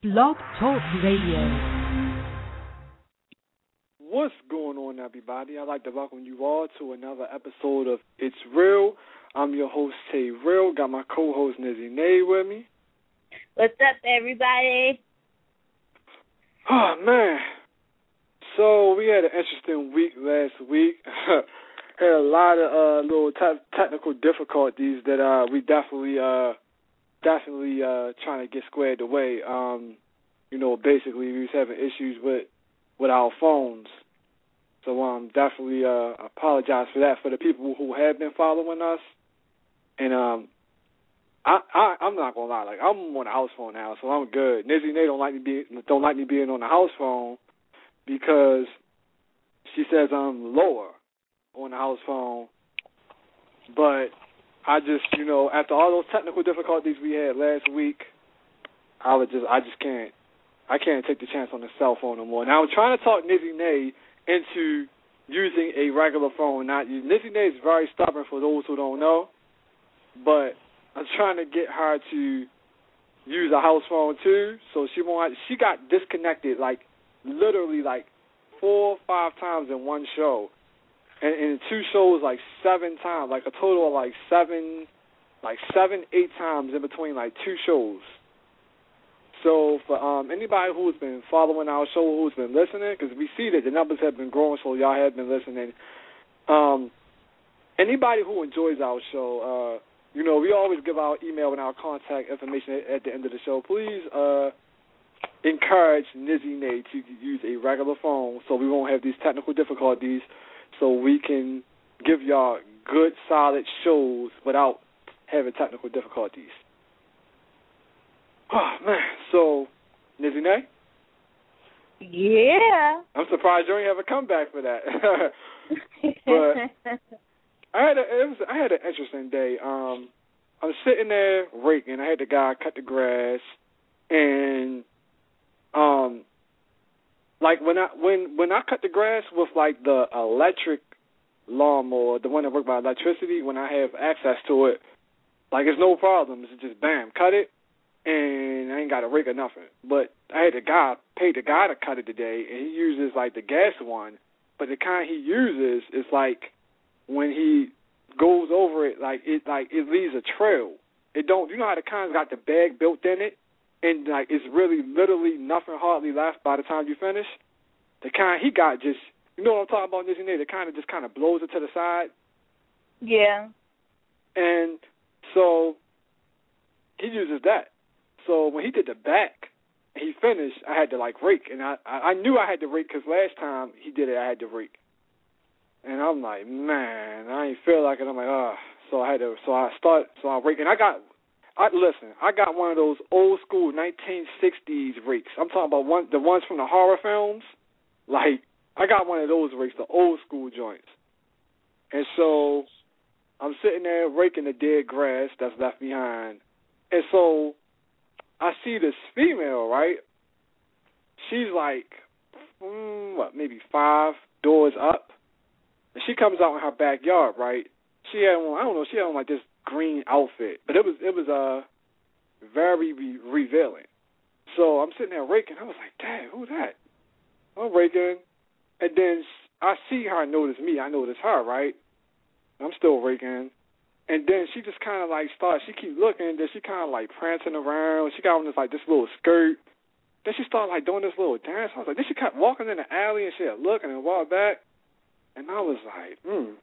Blog Talk Radio. What's going on, everybody? I'd like to welcome you all to another episode of It's Real. I'm your host, Tay Real. Got my co-host, Nizzy Nay, with me. What's up, everybody? Oh, man. So we had an interesting week last week. Had a lot of little technical difficulties that we definitely trying to get squared away. Basically we was having issues with our phones. So definitely apologize for that for the people who have been following us. And I'm not gonna lie, like I'm on the house phone now, so I'm good. Nizzy Nay don't like me being on the house phone because she says I'm lower on the house phone. But I just, after all those technical difficulties we had last week, I can't take the chance on the cell phone no more. Now I'm trying to talk Nizzy Nay into using a regular phone. Now Nizzy Nay is very stubborn for those who don't know, but I'm trying to get her to use a house phone too, so she got disconnected literally 4 or 5 times in one show. And in 2 shows, 7 times, a total of 7, 8 times in between 2 shows. So for anybody who's been following our show, who's been listening, because we see that the numbers have been growing, so y'all have been listening. Anybody who enjoys our show, we always give our email and our contact information at the end of the show. Please encourage Nizzy Nay to use a regular phone so we won't have these technical difficulties, so we can give y'all good, solid shows without having technical difficulties. Oh, man. So, Nizzy Nay? Yeah. I'm surprised you ain't have a comeback for that. But I had an interesting day. I'm sitting there raking. I had the guy cut the grass, and when I cut the grass with the electric lawnmower, the one that works by electricity, when I have access to it, it's no problem. It's just bam, cut it, and I ain't got to rake or nothing. But I had paid the guy to cut it today, and he uses the gas one, but the kind he uses is when he goes over it, it leaves a trail. It don't, how the kind got the bag built in it, and it's really literally nothing hardly left by the time you finish. The kind he got just, what I'm talking about, Nizzy Nay, the kind of just kind of blows it to the side. Yeah. And so he uses that. So when he did the back, and he finished, I had to rake, and I knew I had to rake because last time he did it, I had to rake. And I'm like, man, I ain't feel like it. I'm like, So I rake, and I got one of those old school 1960s rakes. I'm talking about the ones from the horror films. I got one of those rakes, the old school joints. And so I'm sitting there raking the dead grass that's left behind. And so I see this female, right? She's maybe 5 doors up. And she comes out in her backyard, right? She had on this green outfit, but it was very revealing. So I'm sitting there raking. I was like, "Dang, who's that?" I'm raking, and then I see her notice me. I notice her, right? I'm still raking, and then she just kind of starts. She keep looking, and then she kind of prancing around. She got on this little skirt. Then she started doing this little dance. I was like, then she kept walking in the alley, and she had looking and walked back, and I was like,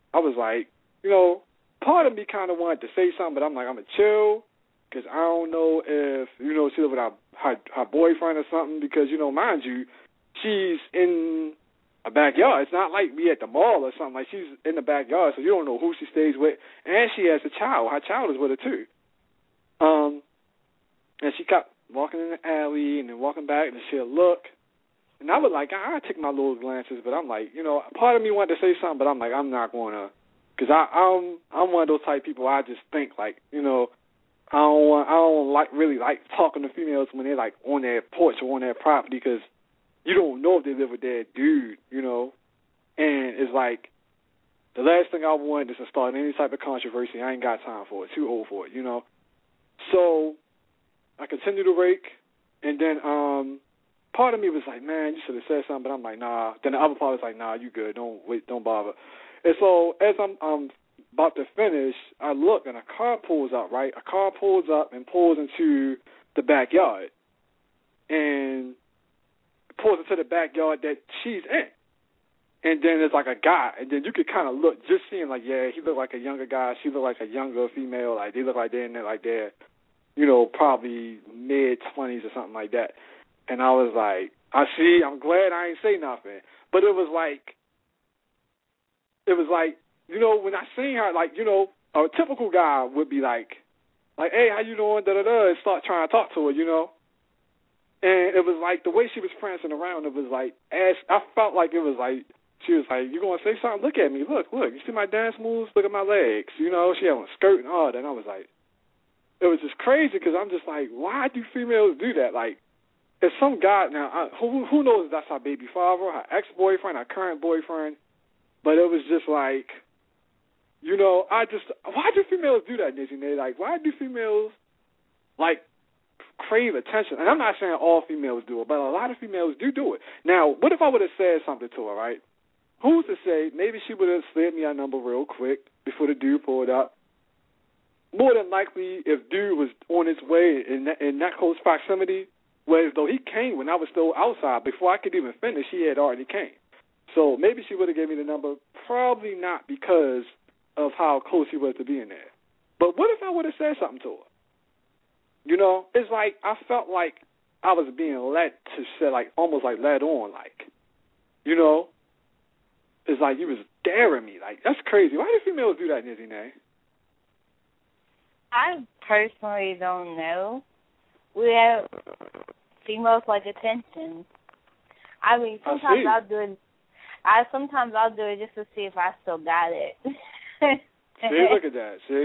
part of me kind of wanted to say something, but I'm like, I'm going to chill, because I don't know if, she live with her boyfriend or something, because, mind you, she's in a backyard. It's not like we at the mall or something. She's in the backyard, so you don't know who she stays with, and she has a child. Her child is with her, too. And she kept walking in the alley and then walking back, and she'll look. And I would I take my little glances, but I'm like, part of me wanted to say something, but I'm like, I'm not going to. Because I'm one of those type of people. I just think I don't really like talking to females when they're on their porch or on their property, because you don't know if they live with their dude, And it's the last thing I want is to start any type of controversy. I ain't got time for it. Too old for it, So I continue to rake, And then part of me was like, man, you should have said something, but I'm like, nah. Then the other part was like, nah, you good. Don't bother. And so as I'm about to finish, I look and a car pulls up, right? A car pulls up and pulls into the backyard. And pulls into the backyard that she's in. And then there's like a guy, and then you could kind of look, just seeing like, yeah, he looked like a younger guy, she looked like a younger female, like they look like they're in there, like they're, you know, probably mid-20s or something like that. And I was like, I'm glad I ain't say nothing. But it was like, you know, when I seen her, like, you know, a typical guy would be like, hey, how you doing, da-da-da, and start trying to talk to her, you know. And it was like the way she was prancing around, it was like, I felt like it was like, she was like, you going to say something? Look at me. Look. You see my dance moves? Look at my legs. You know, she had on a skirt and all that. And I was like, it was just crazy because I'm just like, why do females do that? Like, if some guy, now, who knows if that's her baby father, her ex-boyfriend, her current boyfriend, but it was just like, you know, why do females do that, Nizzy? Like, why do females, like, crave attention? And I'm not saying all females do it, but a lot of females do it. Now, what if I would have said something to her, right? Who's to say maybe she would have slid me a number real quick before the dude pulled up? More than likely, if dude was on his way in that close proximity, whereas though he came when I was still outside, before I could even finish, he had already came. So maybe she would have given me the number, probably not because of how close he was to being there. But what if I would have said something to her? You know, it's like I felt like I was being led to say, like, almost like led on, like, you know, it's like you was daring me. Like, that's crazy. Why do females do that, Nizzy Nay? I personally don't know. We have females like attention. I mean, sometimes I'll do it. Sometimes I'll do it just to see if I still got it. See, look at that. See.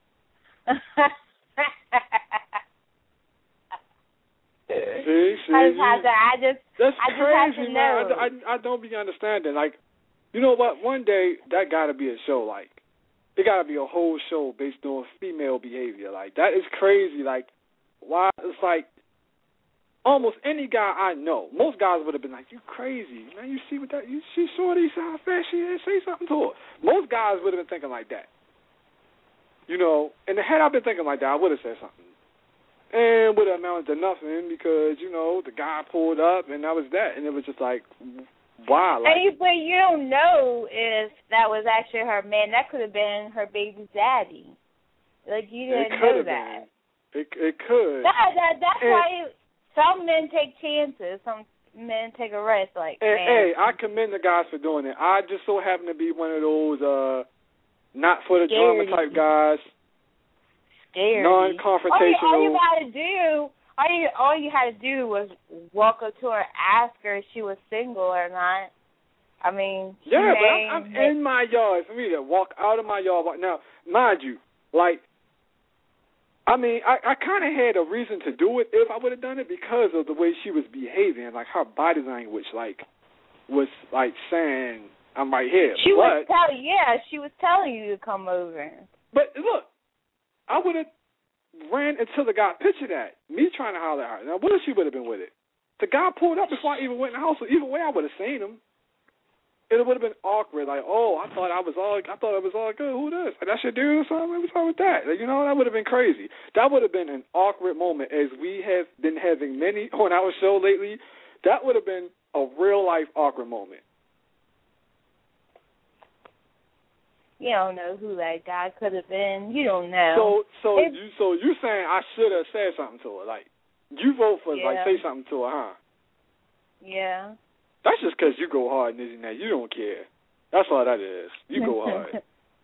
That's crazy, man. I don't be understanding. Like, you know what? One day that got to be a show. Like, it got to be a whole show based on female behavior. Like, that is crazy. Like, why? It's like almost any guy I know, most guys would have been like, "You crazy, man? You see what that? She saw these how fast she is. Say something to her." Most guys would have been thinking like that. You know, and had I been thinking like that, I would have said something. And would have amounted to nothing because, you know, the guy pulled up and that was that. And it was just like, wow. Like, but you don't know if that was actually her man. That could have been her baby's daddy. Like, you didn't know that. It could. That's why some men take chances. Some men take a risk. Like, hey, I commend the guys for doing it. I just so happen to be one of those not for the drama type guys. Non-confrontational. All you had to do was walk up to her, ask her if she was single or not. I mean, yeah, but I'm in my yard. For me to walk out of my yard now, mind you, like, I mean, I kind of had a reason to do it if I would have done it because of the way she was behaving, like her body language, like was like saying, "I'm right here." She was telling you to come over. But look. I would have ran until the guy pictured that. Me trying to holler at her. Now, what if she would have been with it? The guy pulled up before I even went in the house, so either way I would have seen him. It would have been awkward. Like, oh, I thought it was all good. Who this? Like, that's your dude or something? What's wrong with that? Like, you know, that would have been crazy. That would have been an awkward moment, as we have been having many on our show lately. That would have been a real-life awkward moment. You don't know who that guy could have been. You don't know. So you saying I should have said something to her? Like, you vote for like say something to her, huh? Yeah. That's just because you go hard, Nizzy. Now you don't care. That's all that is. You go hard.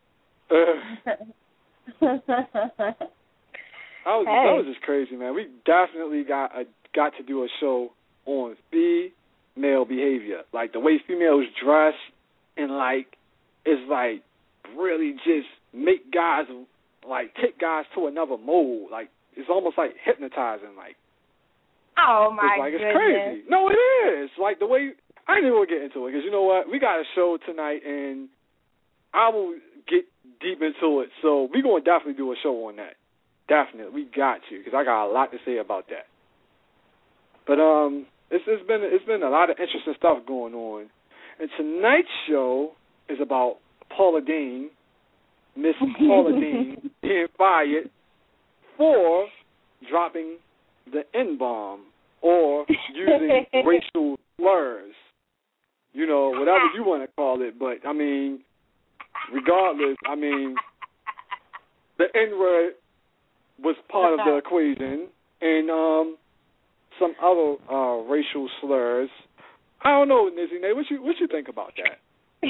That was just crazy, man. We definitely got to do a show on female behavior, like the way females dress, and like it's like. Really just make guys, like, take guys to another mode. Like, it's almost like hypnotizing. Like, oh, my goodness. It's crazy. No, it is. Like, the way, I ain't even going to get into it, because you know what? We got a show tonight, and I will get deep into it. So we're going to definitely do a show on that. Definitely. We got to, because I got a lot to say about that. But it's been a lot of interesting stuff going on. And tonight's show is about Paula Deen, Miss Paula Deen, being fired for dropping the N-bomb or using racial slurs. You know, whatever you want to call it. But, I mean, regardless, I mean, the N-word was part of the equation. And some other racial slurs. I don't know, Nizzy Nate, what you think about that?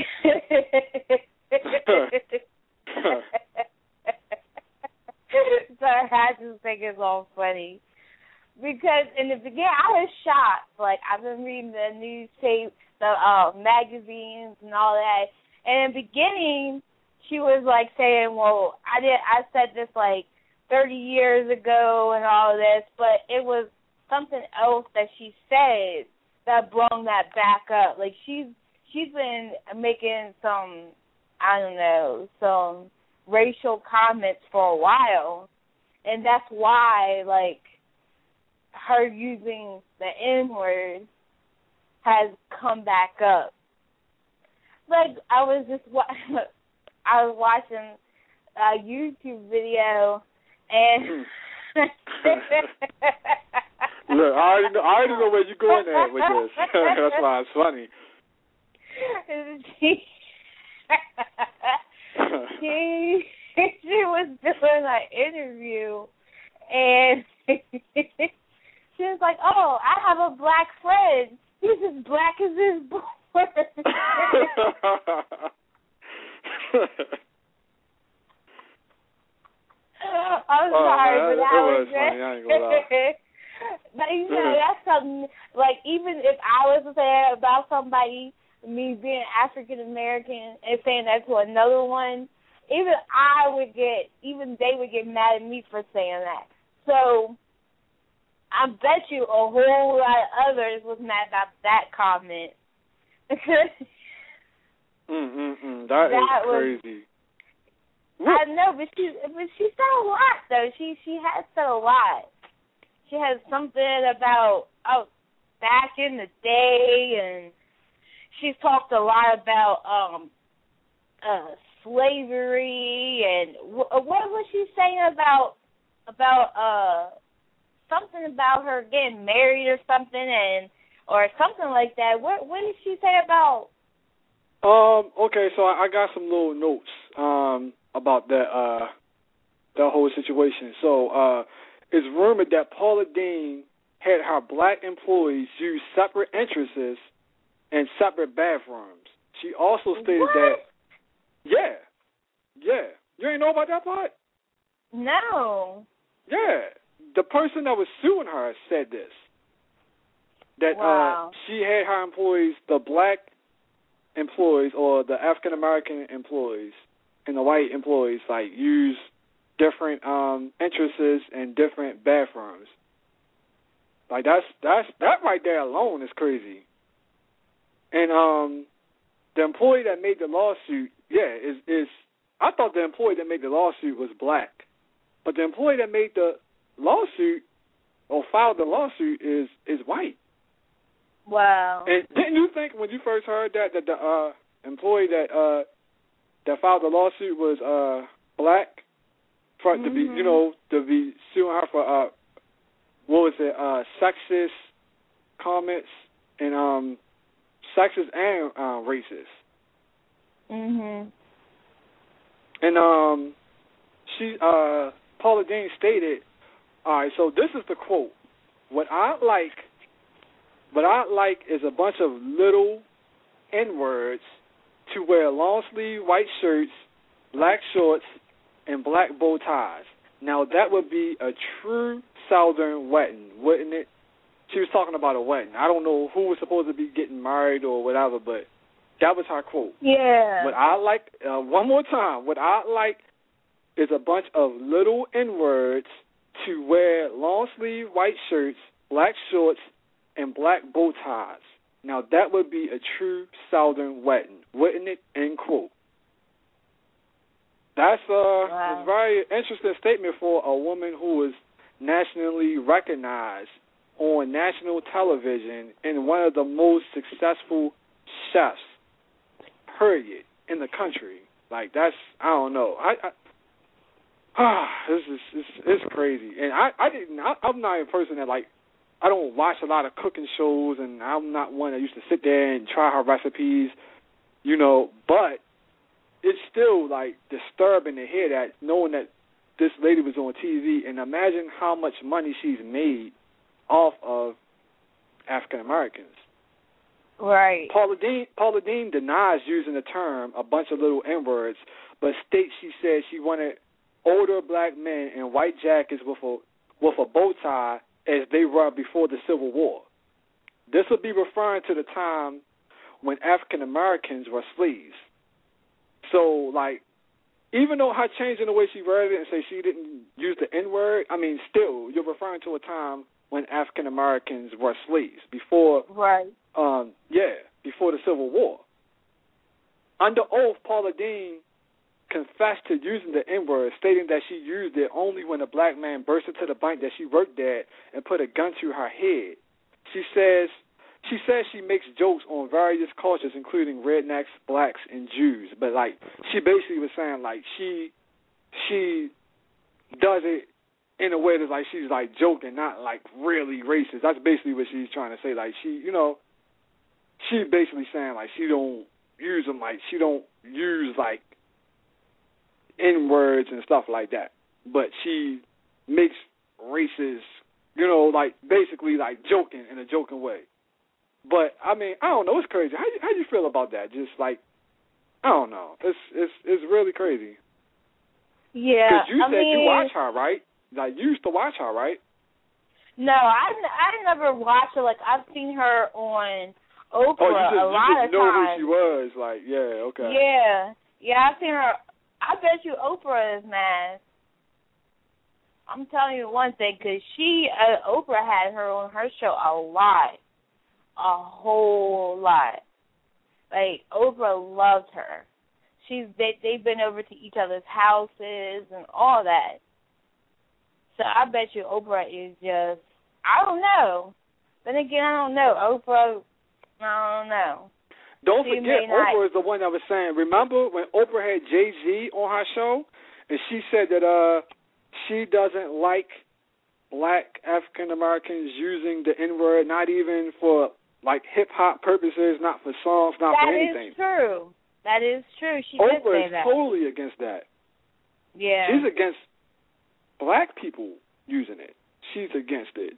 Sorry, I just think it's all funny. Because in the beginning, I was shocked. Like, I've been reading the news tape, the magazines and all that. And in the beginning, she was, like, saying, well, I said this, like, 30 years ago and all this, but it was something else that she said that brought that back up. Like, she's been making some, I don't know, some racial comments for a while, and that's why, like, her using the N-word has come back up. Like, I was watching a YouTube video, and look, I already know where you're going at with this. That's why it's funny. She was doing an interview, and she was like, "Oh, I have a black friend. He's as black as his boy." I'm sorry, but that was funny. I ain't gonna lie. But you know, that's something, like, even if I was to say about somebody, me being African American, and saying that to another one, even they would get mad at me for saying that. So I bet you a whole lot of others was mad about that comment. That is crazy. I know, but she said a lot though. She has said a lot. She has something about back in the day, and she's talked a lot about slavery, and what was she saying about something about her getting married or something, or something like that. What did she say about? Okay, so I got some little notes about that whole situation. So it's rumored that Paula Deen had her black employees use separate entrances and separate bathrooms. She also stated that. Yeah. You ain't know about that part? No. Yeah. The person that was suing her said this. That she had her employees, the black employees or the African American employees and the white employees, like, use different entrances and different bathrooms. Like, that right there alone is crazy. And the employee that made the lawsuit, is I thought the employee that made the lawsuit was black, but the employee that made the lawsuit or filed the lawsuit is white. Wow. And didn't you think when you first heard that the employee that filed the lawsuit was black, for to be suing her for sexist comments and sexist and racist. Mhm. And she Paula Deen stated, all right, so this is the quote. What I like is a bunch of little N-words to wear long-sleeve white shirts, black shorts, and black bow ties. Now, that would be a true Southern wedding, wouldn't it? She was talking about a wedding. I don't know who was supposed to be getting married or whatever, but that was her quote. Yeah. What I like, one more time, what I like is a bunch of little N-words to wear long-sleeve white shirts, black shorts, and black bow ties. Now, that would be a true Southern wedding, wouldn't it? End quote. That's a very interesting statement for a woman who is nationally recognized on national television and one of the most successful chefs, period, in the country. Like, that's, I don't know. It's crazy. And I'm not a person that, like, I don't watch a lot of cooking shows, and I'm not one that used to sit there and try her recipes, you know, but it's still, like, disturbing to hear that, knowing that this lady was on TV, and imagine how much money she's made off of African Americans. Right. Paula Deen denies using the term a bunch of little N-words, but states she said she wanted older black men in white jackets with a bow tie as they were before the Civil War. This would be referring to the time when African Americans were slaves. So, like, even though her changing the way she worded it and say she didn't use the N-word, I mean, still, you're referring to a time when African Americans were slaves before, right? Before the Civil War. Under oath, Paula Deen confessed to using the N-word, stating that she used it only when a black man burst into the bank that she worked at and put a gun to her head. She says she makes jokes on various cultures, including rednecks, blacks, and Jews. But, like, she basically was saying, like, she does it in a way that's, like, she's, like, joking, not, like, really racist. That's basically what she's trying to say. Like, she basically saying, like, she don't use them, like, she don't use, like, N-words and stuff like that. But she makes racist, you know, like, basically, like, joking in a joking way. But, I mean, I don't know. It's crazy. How do you feel about that? Just, like, I don't know. It's really crazy. Yeah. Because you said you watch her, right? Like, you used to watch her, right? No, I never watched her. Like, I've seen her on Oprah a lot of times. You just know who she was. Like, yeah, okay. Yeah, I've seen her. I bet you Oprah is mad. I'm telling you one thing, because Oprah had her on her show a lot. A whole lot. Like, Oprah loved her. They've been over to each other's houses and all that. So I bet you Oprah is just, I don't know. Then again, I don't know. Oprah, I don't know. Don't forget, Oprah is the one that was saying, remember when Oprah had Jay-Z on her show, and she said that she doesn't like black African Americans using the N-word, not even for, like, hip-hop purposes, not for songs, not for anything. That is true. She did say that. Oprah is totally against that. Yeah. She's against black people using it. She's against it.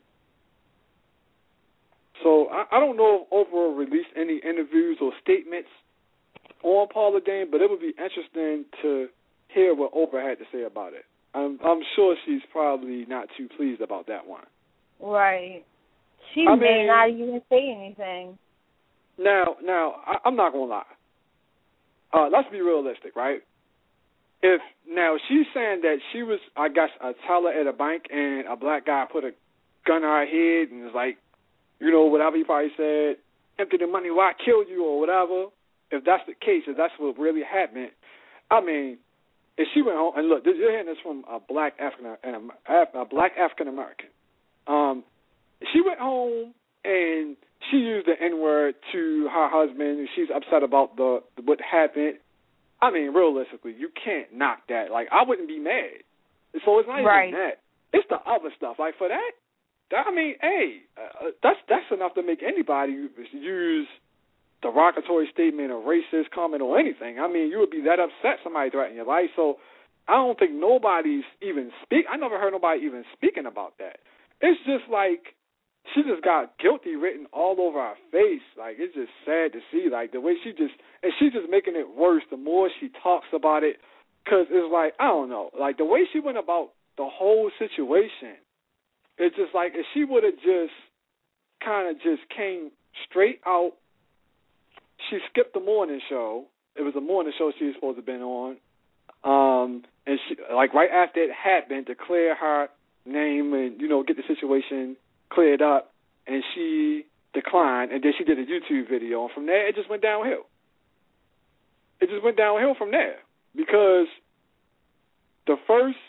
So I don't know if Oprah released any interviews or statements on Paula Deen, but it would be interesting to hear what Oprah had to say about it. I'm sure she's probably not too pleased about that one. Right. She may not even say anything. Now, I'm not going to lie. Let's be realistic, right? If now she's saying that she was, I guess, a teller at a bank and a black guy put a gun on her head and was like, you know, whatever he probably said, empty the money, why I killed you or whatever. If that's the case, if that's what really happened, I mean, if she went home and look, you're hearing this from a black African American. She went home and she used the N-word to her husband, and she's upset about what happened. I mean, realistically, you can't knock that. Like, I wouldn't be mad. So it's not even that. It's the other stuff. Like, for that I mean, hey, that's enough to make anybody use derogatory statement or racist comment or anything. I mean, you would be that upset somebody threatened your life. So I don't think nobody's even I never heard nobody even speaking about that. It's just like she just got guilty written all over her face. Like, it's just sad to see, like, the way she's just making it worse the more she talks about it, because it's like, I don't know, like, the way she went about the whole situation, it's just like, if she would have just kind of just came straight out, she skipped the morning show. It was a morning show she was supposed to have been on. And she, like, right after it happened, to clear her name and, you know, get the situation cleared up, and she declined, and then she did a YouTube video, and from there, it just went downhill. It just went downhill from there, because the first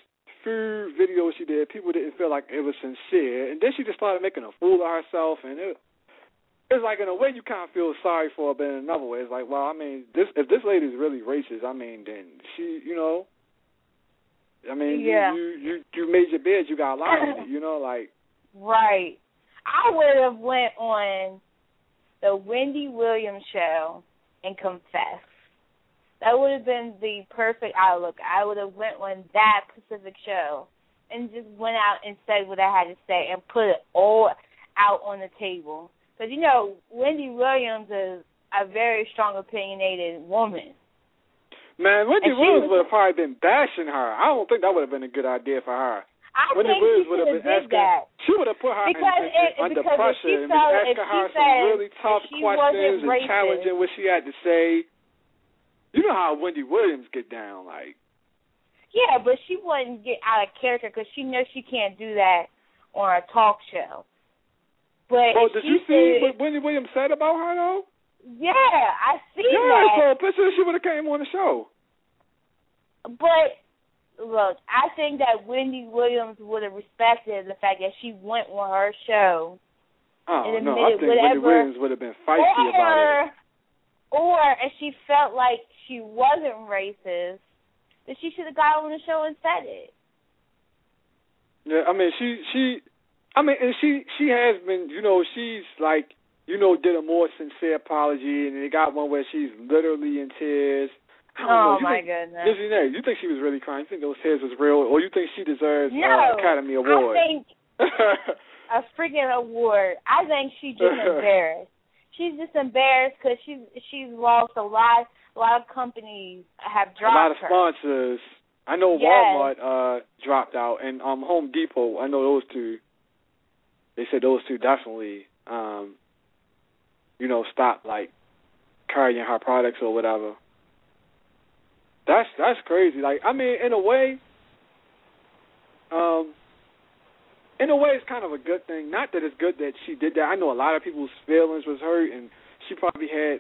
few videos she did, people didn't feel like it was sincere, and then she just started making a fool of herself, and it's like in a way you kind of feel sorry for her, but in another way it's like, well, I mean, if this lady is really racist, I mean, then she, I mean, yeah. you made your bed, you got a lie in it, like. Right. I would have went on the Wendy Williams show and confessed. That would have been the perfect outlook. I would have went on that specific show and just went out and said what I had to say and put it all out on the table. Because, Wendy Williams is a very strong, opinionated woman. Man, Wendy Williams would have probably been bashing her. I don't think that would have been a good idea for her. Wendy Williams would have been asking that. She would have put her under pressure and been asking her some really tough questions and challenging what she had to say. You know how Wendy Williams get down, like. Yeah, but she wouldn't get out of character because she knows she can't do that on a talk show. But did you see what Wendy Williams said about her, though? Yeah, I see that. Yeah, I saw a picture. She would have came on the show. But, look, I think that Wendy Williams would have respected the fact that she went on her show. Oh, no, I think Wendy Williams would have been feisty about it. Or if she felt like she wasn't racist, then she should have got on the show and said it. Yeah, I mean, she has been, she's like, did a more sincere apology, and they got one where she's literally in tears. Oh, my goodness. You think she was really crying? You think those tears was real? Or you think she deserves an Academy Award? I think a freaking award. I think she's just embarrassed. She's just embarrassed because she's lost a lot of companies have dropped her. A lot of sponsors. I know Walmart dropped out, and Home Depot, I know those two. They said those two definitely, stopped, like, carrying her products or whatever. That's crazy. Like, I mean, in a way, it's kind of a good thing. Not that it's good that she did that. I know a lot of people's feelings was hurt, and she probably had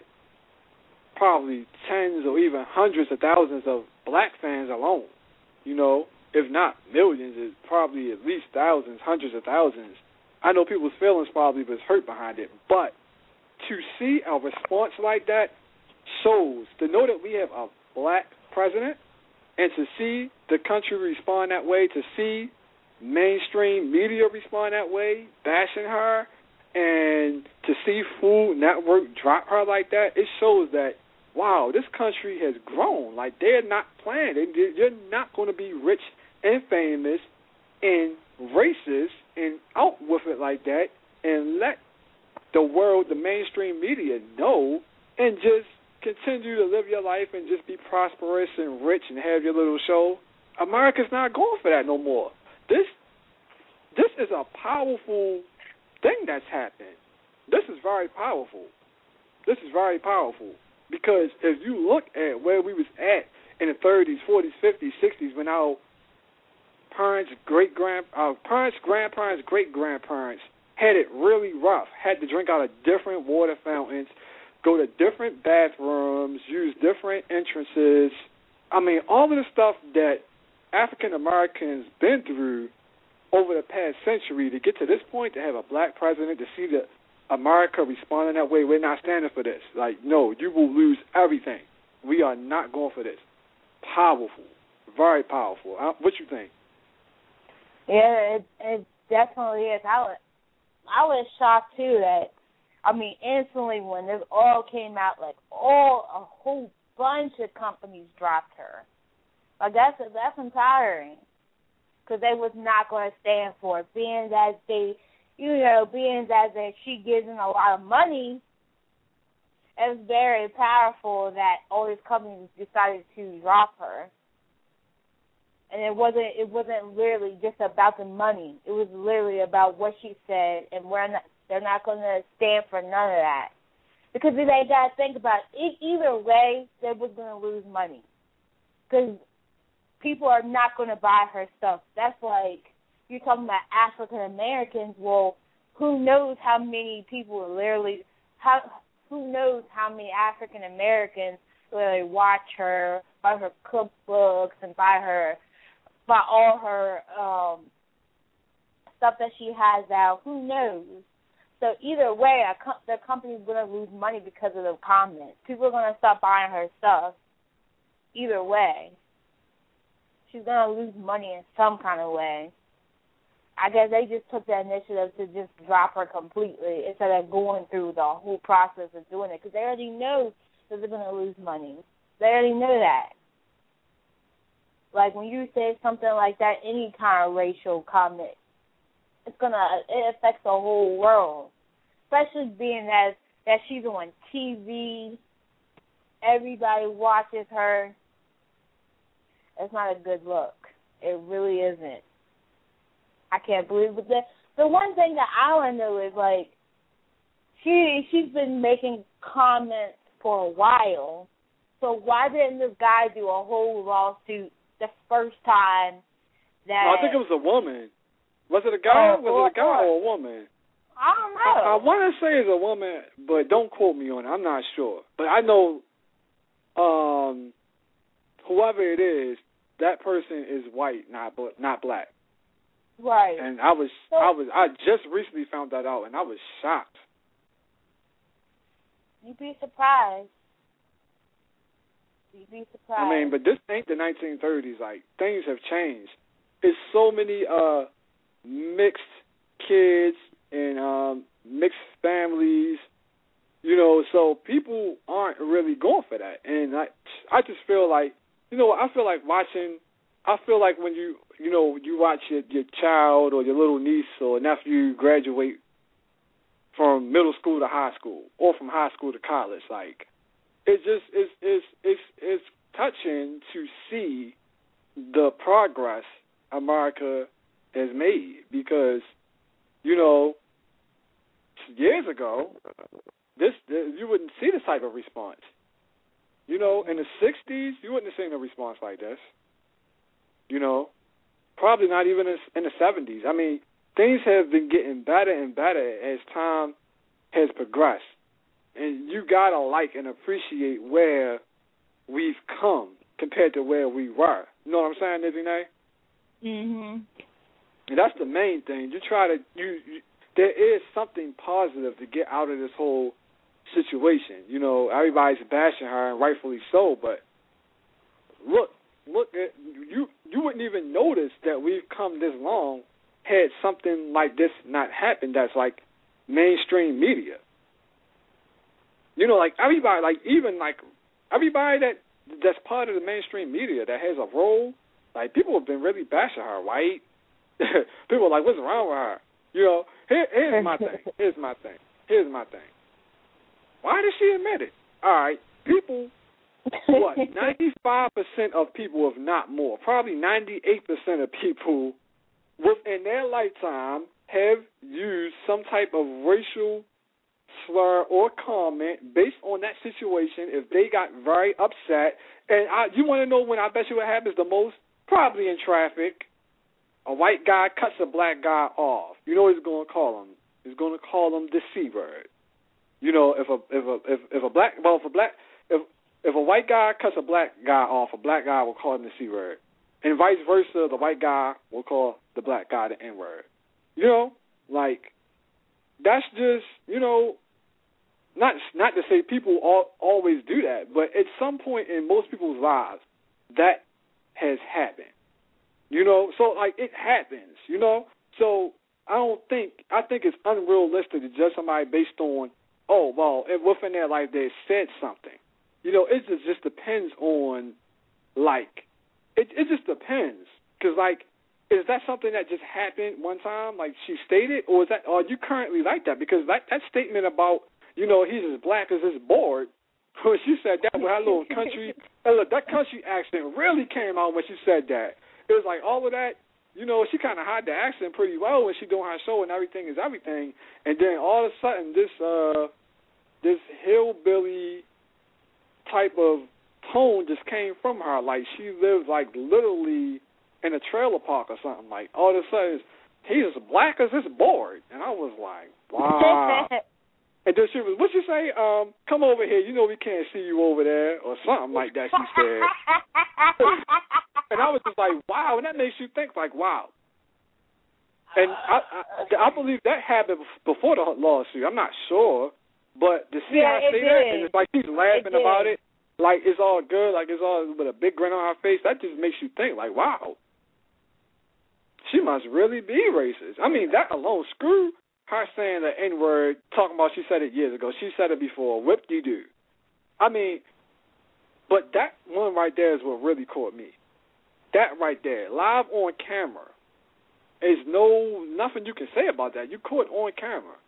tens or even hundreds of thousands of black fans alone. If not millions, it's probably at least thousands, hundreds of thousands. I know people's feelings probably was hurt behind it, but to see a response like that shows, to know that we have a black president, and to see the country respond that way, to see mainstream media respond that way, bashing her, and to see Food Network drop her like that, it shows that, wow, this country has grown. Like, they're not playing. They're not going to be rich and famous and racist and out with it like that and let the world, the mainstream media know and just continue to live your life and just be prosperous and rich and have your little show. America's not going for that no more. This is a powerful thing that's happened. This is very powerful. Because if you look at where we was at in the 30s, 40s, 50s, 60s, when our parents, grandparents, great-grandparents had it really rough, had to drink out of different water fountains, go to different bathrooms, use different entrances. I mean, all of the stuff that African Americans been through over the past century to get to this point, to have a black president, to see the America responding that way, we're not standing for this. Like, no, you will lose everything. We are not going for this. Powerful. Very powerful. What you think? Yeah, it definitely is. I was shocked, too, that, instantly when this all came out, like, a whole bunch of companies dropped her. Like, that's empowering. Because they was not going to stand for it. Being that she gives them a lot of money, it's very powerful that all these companies decided to drop her. And it wasn't literally just about the money. It was literally about what she said, and they're not going to stand for none of that. Because they got to think about it. Either way, they was going to lose money. Because people are not going to buy her stuff. That's like, you're talking about African Americans. Well, who knows how many people who knows how many African Americans really watch her, buy her cookbooks, and buy her by all her stuff that she has out. Who knows? So either way, the company's going to lose money because of the comments. People are going to stop buying her stuff. Either way. She's going to lose money in some kind of way. I guess they just took the initiative to just drop her completely instead of going through the whole process of doing it, because they already know that they're going to lose money. They already know that. Like when you say something like that, any kind of racial comment, it affects the whole world, especially being that she's on TV. Everybody watches her. It's not a good look. It really isn't. I can't believe it. But the one thing that I want to know is, like, she's been making comments for a while. So why didn't this guy do a whole lawsuit the first time that... No, I think it was a woman. Was it a guy? Was it a guy or a woman? I don't know. I want to say it's a woman, but don't quote me on it. I'm not sure. But I know whoever it is, that person is white, not black. Right. And I just recently found that out, and I was shocked. You'd be surprised. You'd be surprised. I mean, but this ain't the 1930s. Like, things have changed. There's so many mixed kids and mixed families, you know, so people aren't really going for that. And I just feel like, you know, I feel like when you watch your child or your little niece or nephew graduate from middle school to high school or from high school to college, like, it just it's touching to see the progress America has made, because, you know, years ago, you wouldn't see this type of response. You know, in the 60s, you wouldn't have seen a response like this. You know, probably not even in the 70s. I mean, things have been getting better and better as time has progressed. And you got to like and appreciate where we've come compared to where we were. You know what I'm saying, Nizzy? Mm-hmm. And that's the main thing. There is something positive to get out of this whole situation. You know, everybody's bashing her, and rightfully so, but look at you wouldn't even notice that we've come this long had something like this not happened that's like mainstream media. You know, like everybody, like even like everybody that's part of the mainstream media that has a role, like people have been really bashing her, right? People are like, what's wrong with her? You know, here's my thing. Why did she admit it? All right, people, 95% of people, if not more, probably 98% of people within their lifetime have used some type of racial slur or comment based on that situation if they got very upset. And you want to know when I bet you what happens the most? Probably in traffic. A white guy cuts a black guy off. You know what he's going to call him? He's going to call him the C-word. You know, if a white guy cuts a black guy off, a black guy will call him the C-word, and vice versa. The white guy will call the black guy the N-word. You know, like that's just, you know, not to say people always do that, but at some point in most people's lives, that has happened. You know, so like it happens. You know, so I think it's unrealistic to judge somebody based on, oh, well, within their life they said something. You know, it just depends on, like, it just depends. Because, like, is that something that just happened one time, like she stated, or are you currently like that? Because that statement about, you know, he's as black as his board, when she said that with her little country, and look, that country accent really came out when she said that. It was like all of that. You know, she kind of hid the accent pretty well when she doing her show and everything is everything. And then all of a sudden, this hillbilly type of tone just came from her. Like she lives like literally in a trailer park or something. Like all of a sudden, he's as black as his board. And I was like, wow. And then she was, what'd you say? Come over here. You know we can't see you over there, or something like that. She said. and I was just like, wow, and that makes you think, like, wow. And I believe that happened before the lawsuit. I'm not sure, but to see her say that, and it's like she's laughing about it, like it's all good, like it's all with a big grin on her face, that just makes you think, like, wow, she must really be racist. I mean, that alone, screw her saying the N-word, talking about she said it years ago. She said it before. Whip-de-doo. I mean, but that one right there is what really caught me. That right there, live on camera. There's nothing you can say about that. You caught on camera.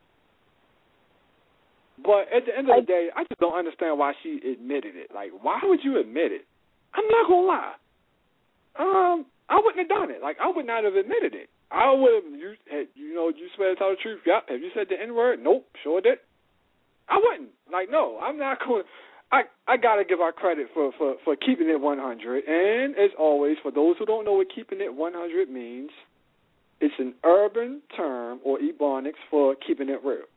But at the end of the day, I just don't understand why she admitted it. Like, why would you admit it? I'm not going to lie. I wouldn't have done it. Like, I would not have admitted it. I would have, you swear to tell the truth. Yep. Have you said the N-word? Nope. Sure did. I wouldn't. Like, no, I'm not going to. I got to give her credit for keeping it 100. And, as always, for those who don't know what keeping it 100 means, it's an urban term or ebonics for keeping it real.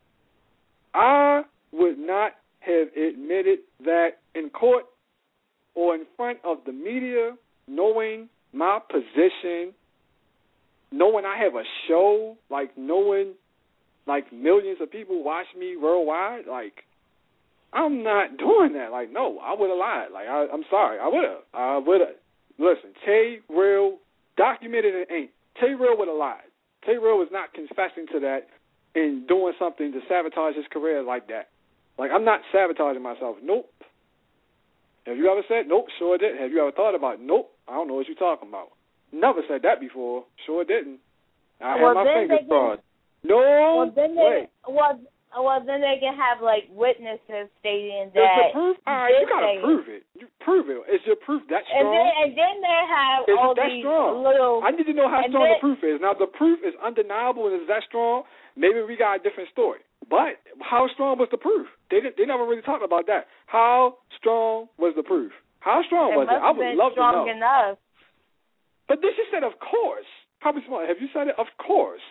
I would not have admitted that in court or in front of the media, knowing my position, knowing I have a show, like knowing like millions of people watch me worldwide, like I'm not doing that. Like, no, I would have lied. Like, I'm sorry, I would have. Listen, Tay Real documented it ain't. Tay Real would have lied. Tay Real was not confessing to that and doing something to sabotage his career like that. Like, I'm not sabotaging myself. Nope. Have you ever said, nope, sure didn't? Have you ever thought about, nope, I don't know what you're talking about? Never said that before. Sure didn't. I had my fingers crossed. No way. Then they can have, like, witnesses stating that. Is the proof? All right, you got to prove it. You prove it. Is your proof that strong? And then they have is all that these strong? little. I need to know how strong the proof is. Now, if the proof is undeniable and is that strong, maybe we got a different story. But how strong was the proof? They never really talked about that. How strong was the proof? How strong was it? I would love to know. Enough. But then she said, of course. Probably smart. Have you said it? Of course.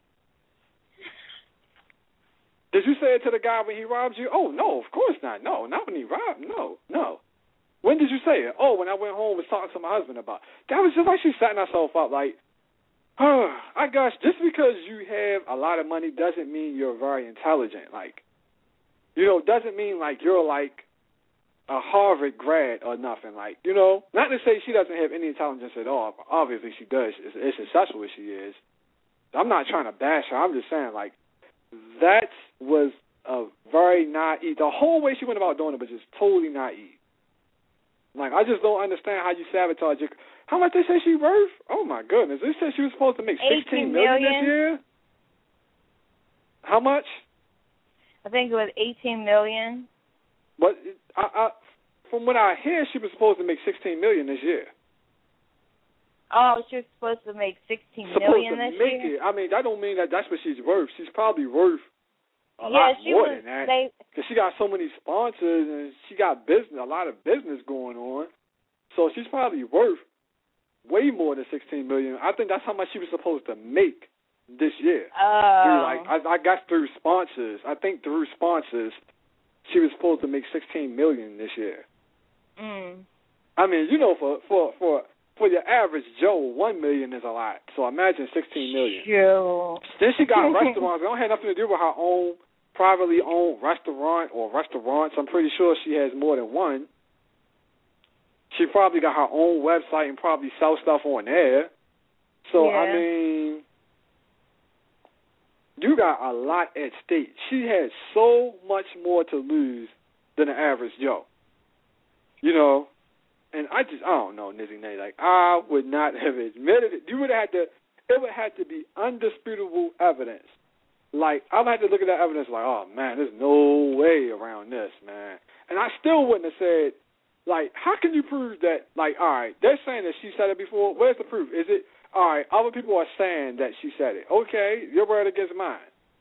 Did you say it to the guy when he robbed you? Oh, no, of course not. No, not when he robbed. No. When did you say it? Oh, when I went home and was talking to my husband about it. That was just like she setting herself up like, I guess just because you have a lot of money doesn't mean you're very intelligent. Like, doesn't mean like you're like a Harvard grad or nothing. Like, not to say she doesn't have any intelligence at all. Obviously she does. As successful as she is. I'm not trying to bash her. I'm just saying, like, that was a very naive. The whole way she went about doing it was just totally naive. Like, I just don't understand how you sabotage it. How much they say she worth? Oh, my goodness. They said she was supposed to make $16 million this year? How much? I think it was $18 million. But from what I hear, she was supposed to make $16 million this year. Oh, she was supposed to make $16 million this year? I mean, that don't mean that's what she's worth. She's probably worth a lot more than that. Because she got so many sponsors and she got a lot of business going on. So she's probably worth way more than $16 million. I think that's how much she was supposed to make this year. I guess through sponsors. I think through sponsors, she was supposed to make $16 million this year. I mean, for your average Joe, $1 million is a lot. So imagine $16 million. Sure. Then she got restaurants. It don't have nothing to do with her own privately owned restaurant or restaurants. I'm pretty sure she has more than one. She probably got her own website and probably sells stuff on there. So, I mean, you got a lot at stake. She has so much more to lose than the average Joe. And I don't know, Nizzy Nay. Like, I would not have admitted it. It would have to be undisputable evidence. Like, I would have to look at that evidence like, oh, man, there's no way around this, man. And I still wouldn't have said, like, how can you prove that, like, all right, they're saying that she said it before. Where's the proof? Is it, all right, other people are saying that she said it. Okay, your word against mine.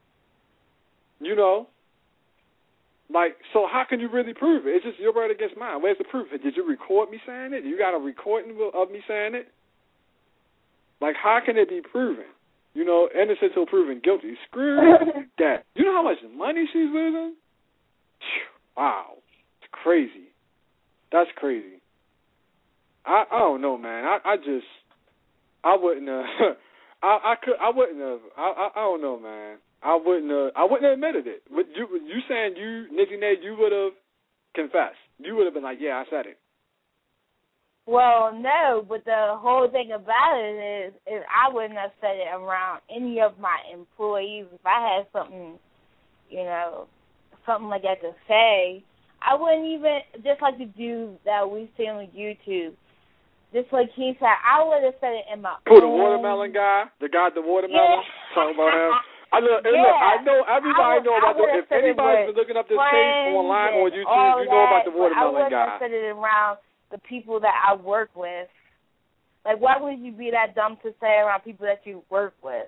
Like, so how can you really prove it? It's just your word against mine. Where's the proof? Did you record me saying it? You got a recording of me saying it? Like, how can it be proven? Innocent until proven guilty. Screw that. You know how much money she's losing? Wow. It's crazy. That's crazy. I don't know, man. I wouldn't I wouldn't have. I don't know, man. I wouldn't have admitted it. But you saying Nikki Nate, you would have confessed. You would have been like, yeah, I said it. Well, no, but the whole thing about it is I wouldn't have said it around any of my employees. If I had something, something like that to say, I wouldn't even, just like the dude that we see on YouTube, just like he said, I would have said it in my the watermelon guy? The guy with the watermelon? Yeah. Talking about him? Look, I know everybody know about if anybody's been looking up this case online on YouTube, you know about the watermelon guy. I wouldn't have said it around the people that I work with. Like, why would you be that dumb to say around people that you work with?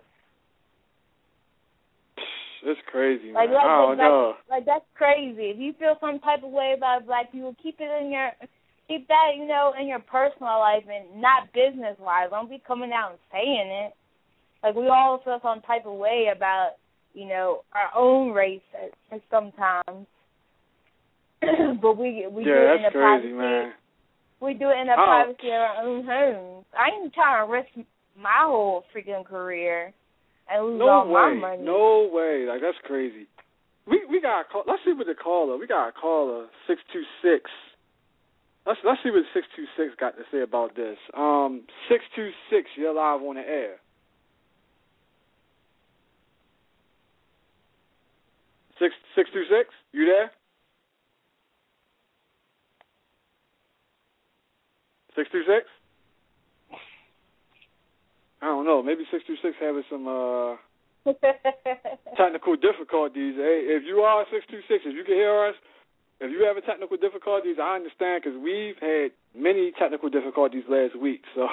It's crazy, man. I don't know. Like, that's crazy. If you feel some type of way about black people, keep that, in your personal life and not business-wise. Don't be coming out and saying it. Like, we all feel some type of way about, our own race sometimes. But we do it in the crazy, privacy. Man. We do it in the privacy of our own homes. I ain't trying to risk my whole freaking career and lose all my money. No way. Like, that's crazy. We got a call. Let's see what the caller. We got a caller, 626. Let's see what 626 got to say about this. 626, you're live on the air. 626, you there? 626? I don't know. Maybe 626 having some technical difficulties. Hey, if you are 626, if you can hear us, if you having technical difficulties, I understand because we've had many technical difficulties last week. So,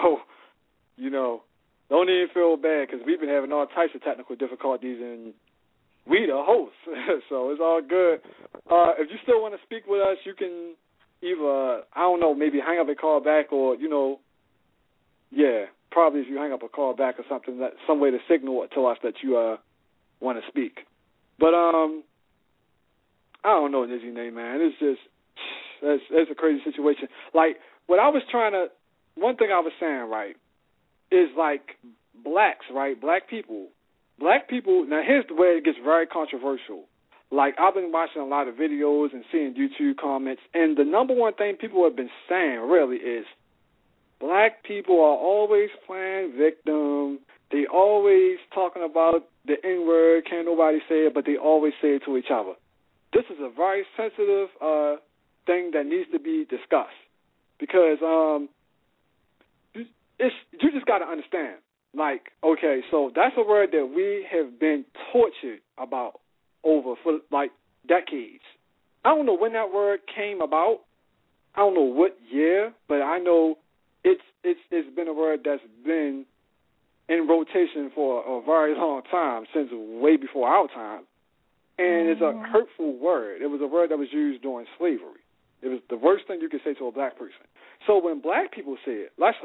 don't even feel bad because we've been having all types of technical difficulties and we the hosts. So it's all good. If you still want to speak with us, you can either, I don't know, maybe hang up and call back or, probably if you hang up or call back or something, some way to signal to us that you want to speak. But I don't know, Nizzy Nate, man. It's just, it's a crazy situation. Like, one thing I was saying, right, is like blacks, right, black people, now here's the way it gets very controversial. Like, I've been watching a lot of videos and seeing YouTube comments, and the number one thing people have been saying, really, is black people are always playing victim. They always talking about the N-word, can't nobody say it, but they always say it to each other. This is a very sensitive thing that needs to be discussed because you just got to understand. Like, okay, so that's a word that we have been tortured about over for like decades. I don't know when that word came about. I don't know what year, but I know it's been a word that's been in rotation for a very long time, since way before our time. And it's a hurtful word. It was a word that was used during slavery. It was the worst thing you could say to a black person. So when black people say it, let's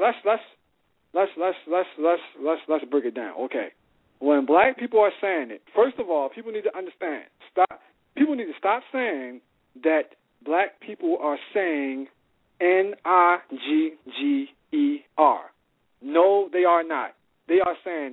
break it down. Okay. When black people are saying it, first of all, people need to understand. People need to stop saying that black people are saying N-I-G-G-E-R. No, they are not. They are saying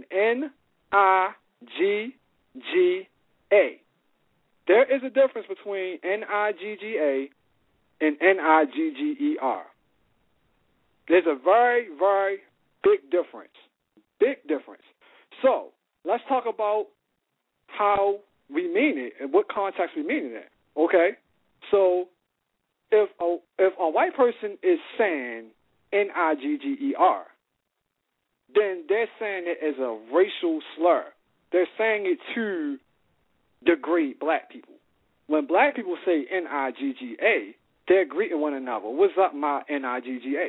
N-I-G-G-A. There is a difference between N-I-G-G-A and N-I-G-G-E-R. There's a very, very big difference. Big difference. So, let's talk about how we mean it and what context we mean it in. Okay? So, if a white person is saying N-I-G-G-E-R, then they're saying it as a racial slur. They're saying it to degrade black people. When black people say N-I-G-G-A, they're greeting one another. What's up, my N-I-G-G-A?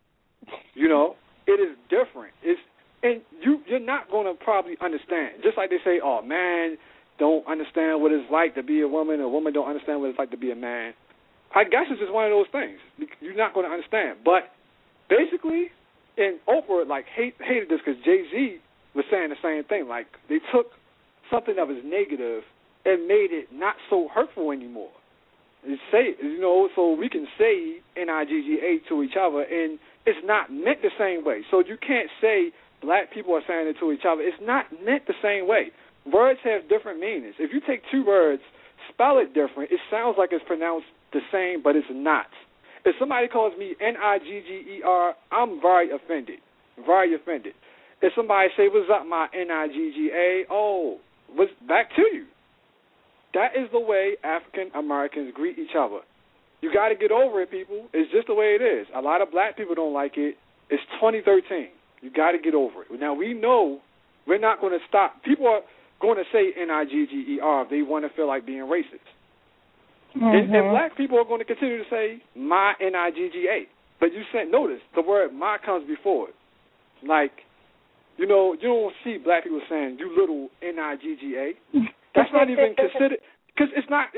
It is different. And you're not going to probably understand. Just like they say, oh, man don't understand what it's like to be a woman don't understand what it's like to be a man. I guess it's just one of those things. You're not going to understand. But basically, and Oprah hated this because Jay-Z was saying the same thing. Like, they took something that was negative and made it not so hurtful anymore. say, so we can say Nigga to each other, and it's not meant the same way. So you can't say black people are saying it to each other. It's not meant the same way. Words have different meanings. If you take two words, spell it different, it sounds like it's pronounced the same, but it's not. If somebody calls me Nigger, I'm very offended. Very offended. If somebody say, what's up, my Nigga, what's back to you? That is the way African Americans greet each other. You got to get over it, people. It's just the way it is. A lot of black people don't like it. It's 2013. You got to get over it. Now, we know we're not going to stop. People are going to say Nigger if they want to feel like being racist. Mm-hmm. And black people are going to continue to say my Nigga. But you said, notice, the word my comes before it. Like, you don't see black people saying, you little Nigga. That's not even considered, because that's not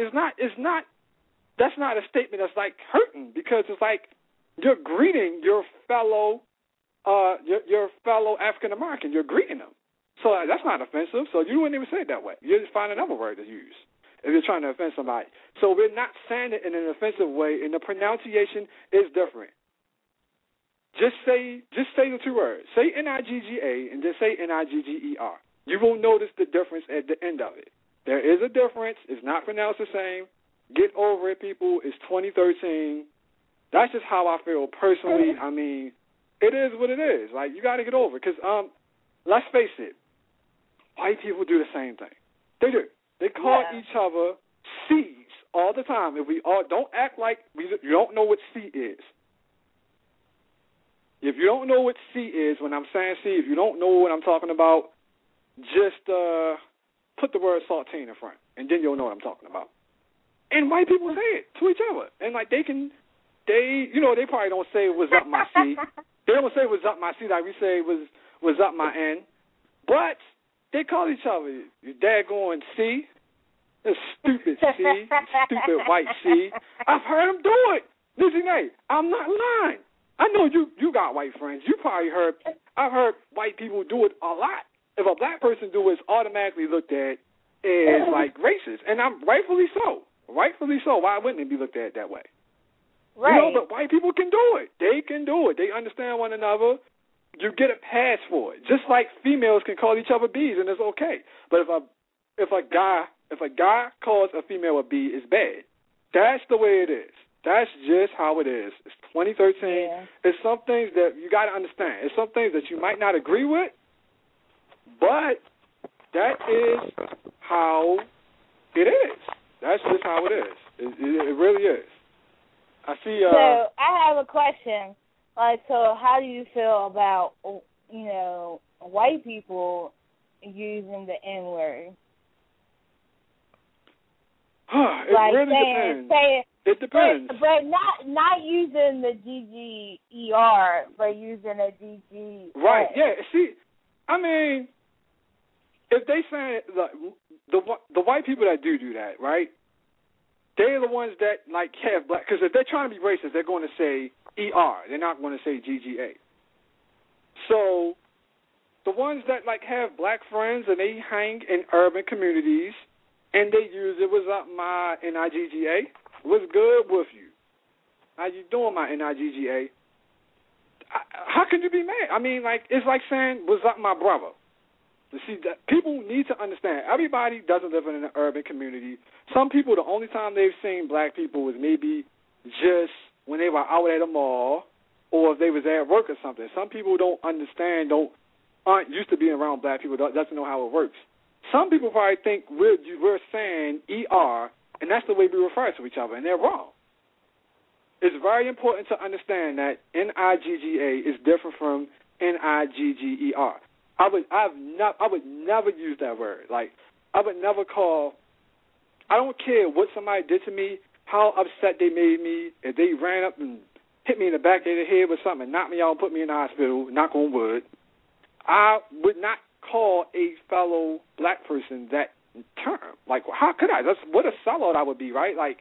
a statement that's like hurting, because it's like you're greeting your fellow African American. You're greeting them. So that's not offensive. So you wouldn't even say it that way. You just find another word to use if you're trying to offend somebody. So we're not saying it in an offensive way, and the pronunciation is different. Just say the two words. Say Nigga and just say Nigger. You will notice the difference at the end of it. There is a difference. It's not pronounced the same. Get over it, people. It's 2013. That's just how I feel personally. I mean, it is what it is. Like, you got to get over it. Because, let's face it, white people do the same thing. They do. They call each other C's all the time. If we all don't act like you don't know what C is. If you don't know what C is, when I'm saying C, if you don't know what I'm talking about, just put the word saltine in front, and then you'll know what I'm talking about. And white people say it to each other. And, like, they probably don't say what's up my C. They don't say what's up my C like we say what's up my N. But they call each other, you daggone C. This stupid C. Stupid white C. I've heard them do it. Lizzie Nay, I'm not lying. I know you got white friends. I've heard white people do it a lot. If a black person do it, it's automatically looked at as, like, racist. And I'm rightfully so. Rightfully so. Why wouldn't it be looked at that way? Right. But white people can do it. They can do it. They understand one another. You get a pass for it. Just like females can call each other bees, and it's okay. But if a guy calls a female a bee, it's bad. That's the way it is. That's just how it is. It's 2013. Yeah. It's some things that you got to understand. It's some things that you might not agree with, but that is how it is. That's just how it is. It really is. I see. So I have a question. Like, so how do you feel about, white people using the N-word? It really depends. It depends. But not using the GGER, but using a GG. Right, yeah. See, I mean, if they say, the white people that do that, right, they're the ones that, like, have black, because if they're trying to be racist, they're going to say ER. They're not going to say GGA. So the ones that, like, have black friends and they hang in urban communities and they use it, what's up, my Nigga? What's good with you? How you doing, my Nigga? How can you be mad? I mean, like, it's like saying, what's up, my brother? You see, that people need to understand. Everybody doesn't live in an urban community. Some people, the only time they've seen black people was maybe just when they were out at a mall or if they was at work or something. Some people don't understand, aren't used to being around black people, doesn't know how it works. Some people probably think we're saying ER, and that's the way we refer to each other, and they're wrong. It's very important to understand that Nigga is different from Nigger. I would never use that word. Like, I would never call. I don't care what somebody did to me, how upset they made me. If they ran up and hit me in the back of the head with something and knocked me out and put me in the hospital, knock on wood, I would not call a fellow black person that term. Like, how could I? What a sellout I would be, right? Like,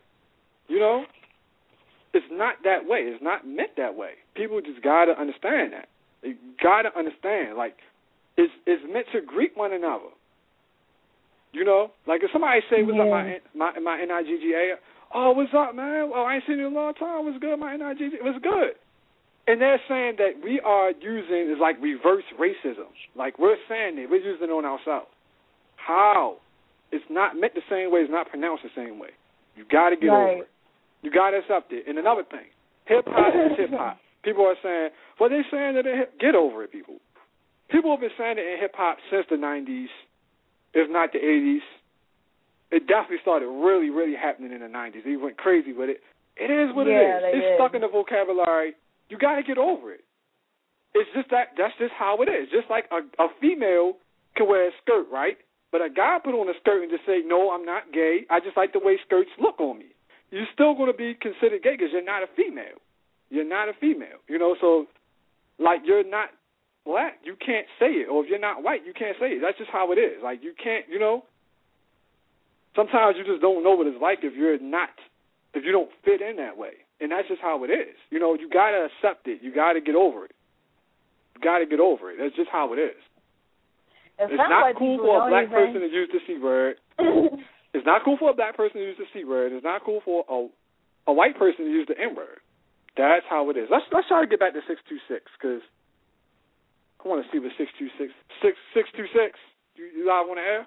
it's not that way. It's not meant that way. People just got to understand that. They got to understand, like, it's meant to greet one another. Like if somebody say, what's up, my Nigga, oh, what's up, man? Oh, I ain't seen you in a long time. What's good, my NIG? It was good. And they're saying that we are using is like reverse racism. Like we're saying it, we're using it on ourselves. How? It's not meant the same way. It's not pronounced the same way. You got to get over it. You got to accept it. And another thing, hip hop is hip hop. People are saying, well, they're saying that get over it, people. People have been saying it in hip hop since the 90s, if not the 80s. It definitely started really, really happening in the 90s. They went crazy with it. It is what it is. It's stuck in the vocabulary. You got to get over it. It's just that's just how it is. Just like a female can wear a skirt, right? But a guy put on a skirt and just say, no, I'm not gay. I just like the way skirts look on me. You're still going to be considered gay because you're not a female. You're not a female. You know, so like you're not black, you can't say it. Or if you're not white, you can't say it. That's just how it is. Like you can't, you know. Sometimes you just don't know what it's like if you don't fit in that way. And that's just how it is. You know, you got to accept it. You got to get over it. You got to get over it. That's just how it is. It's not cool for a black person to use the C word. It's not cool for a black person to use the C word. It's not cool for a white person to use the N word. That's how it is. Let's try to get back to 626 because I want to see what 626. 626. You live on the air?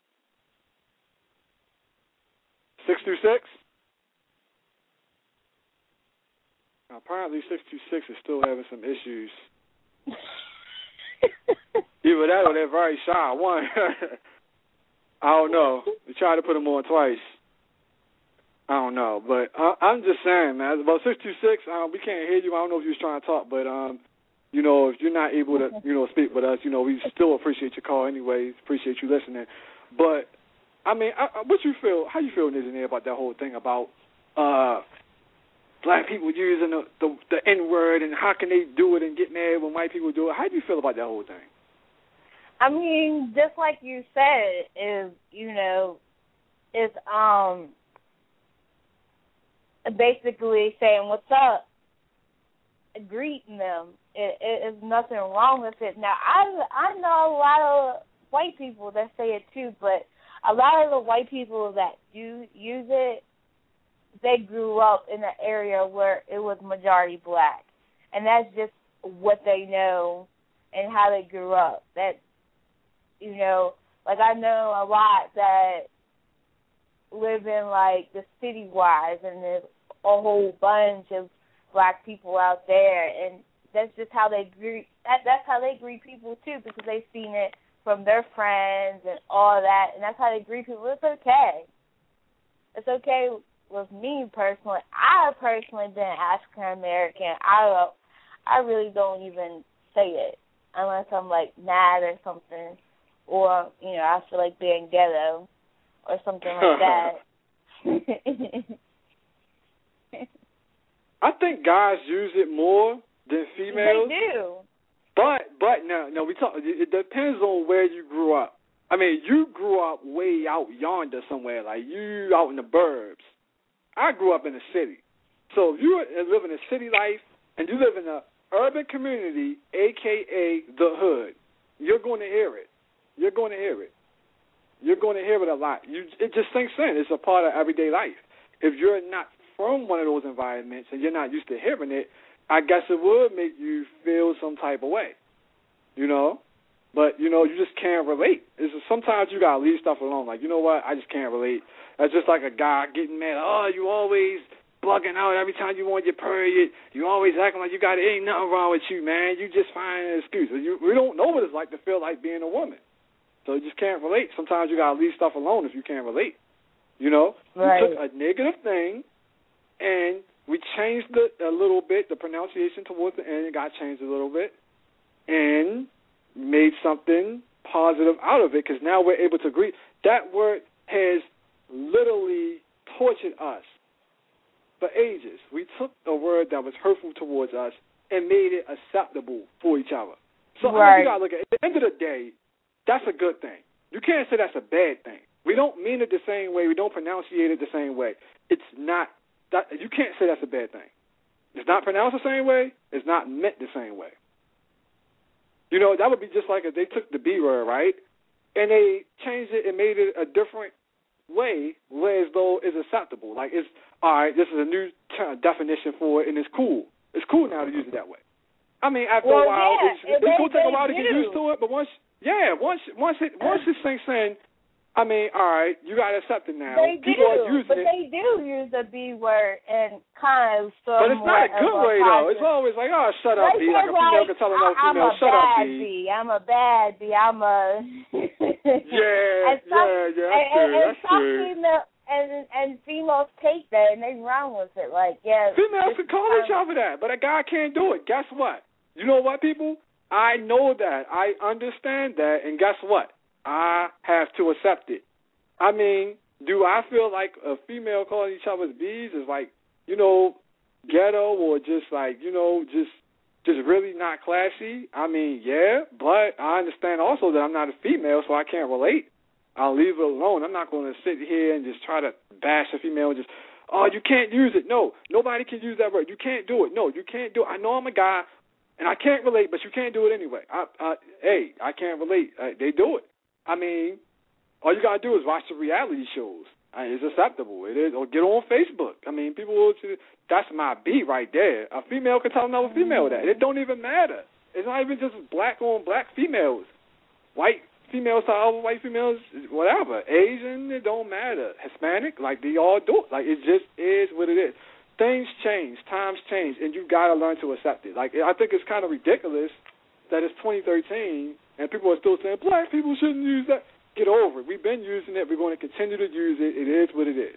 626. Apparently 626 is still having some issues. Either that or they're very shy. One, I don't know. They tried to put them on twice. I don't know. But I'm just saying, man, about 626, we can't hear you. I don't know if you was trying to talk, but, you know, if you're not able to, you know, speak with us, you know, we still appreciate your call anyways, appreciate you listening. But, I mean, what you feel, how you feel, Nizinir, about that whole thing about black people using the N-word and how can they do it and get mad when white people do it? How do you feel about that whole thing? I mean, just like you said, is you know, it's basically saying what's up, greeting them. It is nothing wrong with it. Now, I know a lot of white people that say it too, but a lot of the white people that do use it, they grew up in an area where it was majority black, and that's just what they know and how they grew up. That, you know, like I know a lot that live in like the city-wise, and there's a whole bunch of black people out there, and that's just how they greet. That's how they greet people too, because they've seen it from their friends and all that, and that's how they greet people. It's okay. It's okay with me personally. I personally been African American. I really don't even say it unless I'm like mad or something, or you know I feel like being ghetto or something like that. I think guys use it more than females. They do. But no, we talk. It depends on where you grew up. I mean, you grew up way out yonder somewhere, like you out in the burbs. I grew up in the city. So if you live in a city life and you live in an urban community, a.k.a. the hood, you're going to hear it. You're going to hear it. You're going to hear it a lot. It just sinks in. It's a part of everyday life. If you're not from one of those environments and you're not used to hearing it, I guess it would make you feel some type of way, you know? But, you know, you just can't relate. Sometimes you got to leave stuff alone. Like, you know what? I just can't relate. That's just like a guy getting mad. Oh, you always bugging out every time you want your period. You always acting like you got it. Ain't nothing wrong with you, man. You just find an excuse. We don't know what it's like to feel like being a woman. So you just can't relate. Sometimes you got to leave stuff alone if you can't relate. You know? Right. You took a negative thing and we changed it a little bit. The pronunciation towards the end got changed a little bit and made something positive out of it because now we're able to agree. That word has literally tortured us for ages. We took a word that was hurtful towards us and made it acceptable for each other. So right. You got to look at it. At the end of the day, that's a good thing. You can't say that's a bad thing. We don't mean it the same way. We don't pronunciate it the same way. It's not. You can't say that's a bad thing. It's not pronounced the same way. It's not meant the same way. You know, that would be just like if they took the B word, right, and they changed it and made it a different way where as though it's acceptable. Like, it's, all right, this is a new definition for it, and it's cool. It's cool now to use it that way. I mean, after a while, it's going to take a while to get used to it, but once it sinks in, I mean, all right, you got to accept it now. People are using it. They do use the B word and kind of so. But it's not a good way, though. It's always like, oh, shut up, B. Like a female can tell another female, shut up, B. I'm a bad B. I'm a... yeah, that's true. And females take that and they run with it. Like, yeah. Females can call each other that, but a guy can't do it. Guess what? You know what, people? I know that. I understand that. And guess what? I have to accept it. I mean, do I feel like a female calling each other's B's is like, you know, ghetto or just like, you know, just really not classy? I mean, yeah, but I understand also that I'm not a female, so I can't relate. I'll leave it alone. I'm not going to sit here and just try to bash a female and just, oh, you can't use it. No, nobody can use that word. You can't do it. No, you can't do it. I know I'm a guy, and I can't relate, but you can't do it anyway. Hey, I can't relate. They do it. I mean, all you got to do is watch the reality shows. It's acceptable. It is. Or get on Facebook. I mean, people will, that's my beat right there. A female can tell another female that. It don't even matter. It's not even just black on black females. White females to other white females, whatever. Asian, it don't matter. Hispanic, like they all do it. Like it just is what it is. Things change. Times change. And you got to learn to accept it. Like I think it's kind of ridiculous that it's 2013 and people are still saying black people shouldn't use that. Get over it. We've been using it. We're going to continue to use it. It is what it is.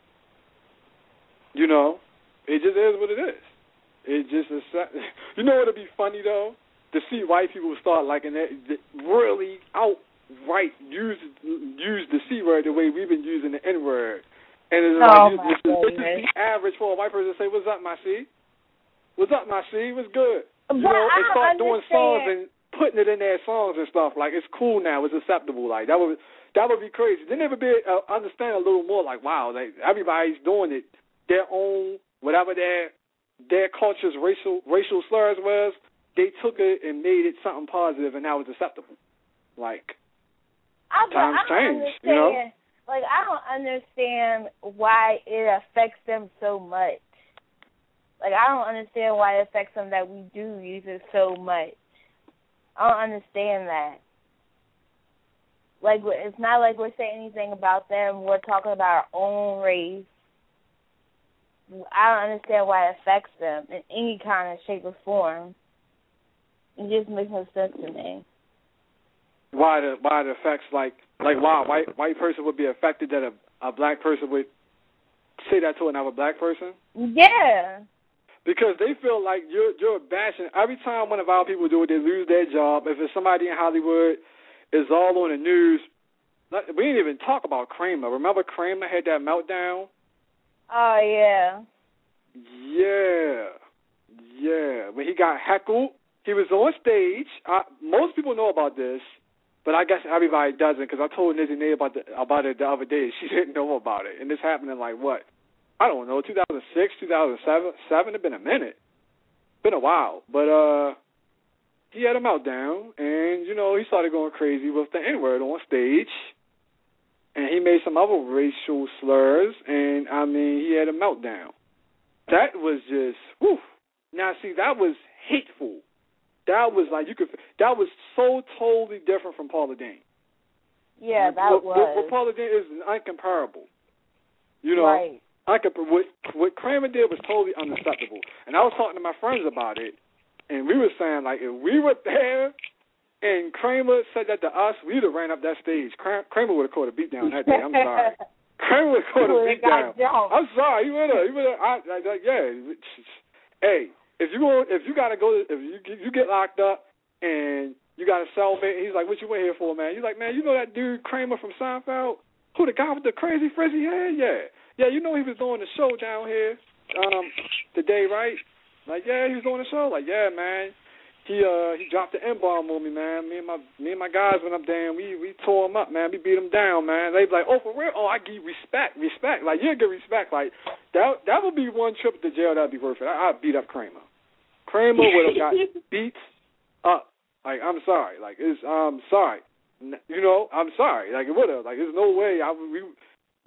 You know, it just is what it is. It just is. You know what would be funny, though? To see white people start liking that, really outright use the C word the way we've been using the N word. And it's like, it's just the average for a white person to say, what's up, my C? What's up, my C? What's good? You know, and start doing songs and putting it in their songs and stuff. Like, it's cool now. It's acceptable. Like, that would be crazy. Then they would be understand a little more, like, wow, like, everybody's doing it. Their own, whatever their culture's racial slurs was, they took it and made it something positive, and now it's acceptable. Like, times change, you know? Like, I don't understand why it affects them so much. Like, I don't understand why it affects them that we do use it so much. I don't understand that. Like, it's not like we're saying anything about them. We're talking about our own race. I don't understand why it affects them in any kind of shape or form. It just makes no sense to me. Why it affects, like why a white person would be affected that a black person would say that to another black person? Yeah. Because they feel like you're bashing. Every time one of our people do it, they lose their job. If it's somebody in Hollywood, it's all on the news. We didn't even talk about Kramer. Remember Kramer had that meltdown? Oh, yeah. Yeah. When he got heckled, he was on stage. Most people know about this, but I guess everybody doesn't because I told Nizzy Nay about it the other day. She didn't know about it. And this happened in, like, what? I don't know, 2006, 2007, it's been a minute. Been a while. But he had a meltdown, and, you know, he started going crazy with the N-word on stage. And he made some other racial slurs, and, I mean, he had a meltdown. That was just, whew. Now, see, that was hateful. That was like, that was so totally different from Paula Deen. Yeah, that was. What Paula Deen is incomparable. You know? Right. What Kramer did was totally unacceptable. And I was talking to my friends about it, and we were saying, like, if we were there and Kramer said that to us, we'd have ran up that stage. Kramer would have caught a beat down that day. I'm sorry. Kramer would have caught a beat down. I'm sorry. He would have. Yeah. Hey, if you get locked up and you got a cellmate, and he's like, what you in here for, man? You're like, man, you know that dude Kramer from Seinfeld? Who, the guy with the crazy frizzy hair? Yeah, you know he was doing the show down here today, right? Like, yeah, he was doing the show. Like, yeah, man. He dropped the N-bomb on me, man. Me and my guys went up there and we tore him up, man. We beat him down, man. They be like, oh, for real? Oh, I give you respect. Like, you get respect. Like, that would be one trip to jail that'd be worth it. I'd beat up Kramer. Kramer would have got beat up. Like, I'm sorry. Like, I'm sorry. You know, I'm sorry. Like, it would have. Like, there's no way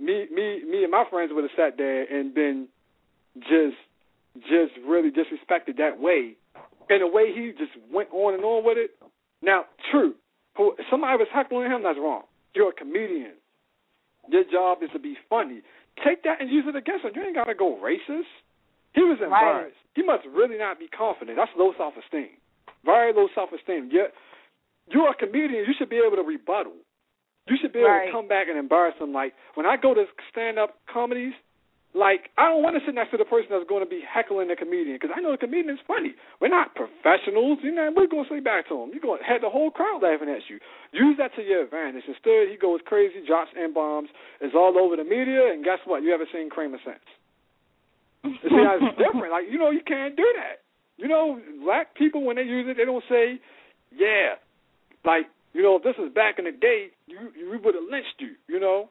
me and my friends would have sat there and been just really disrespected that way. And the way he just went on and on with it. Now, true, if somebody was heckling him, that's wrong. You're a comedian. Your job is to be funny. Take that and use it against him. You ain't got to go racist. He was embarrassed. Right. He must really not be confident. That's low self-esteem. Very low self-esteem. You're a comedian. You should be able to rebuttal. You should be able to come back and embarrass them. Like, when I go to stand-up comedies, like, I don't want to sit next to the person that's going to be heckling the comedian because I know the comedian's funny. We're not professionals. You know, we're going to say back to him. You're going to have the whole crowd laughing at you. Use that to your advantage. Instead, he goes crazy, drops N-bombs, is all over the media, and guess what? You haven't seen Kramer since. See, it's different. Like, you know, you can't do that. You know, black people, when they use it, they don't say, yeah, like, you know, if this was back in the day, we would have lynched you, you know.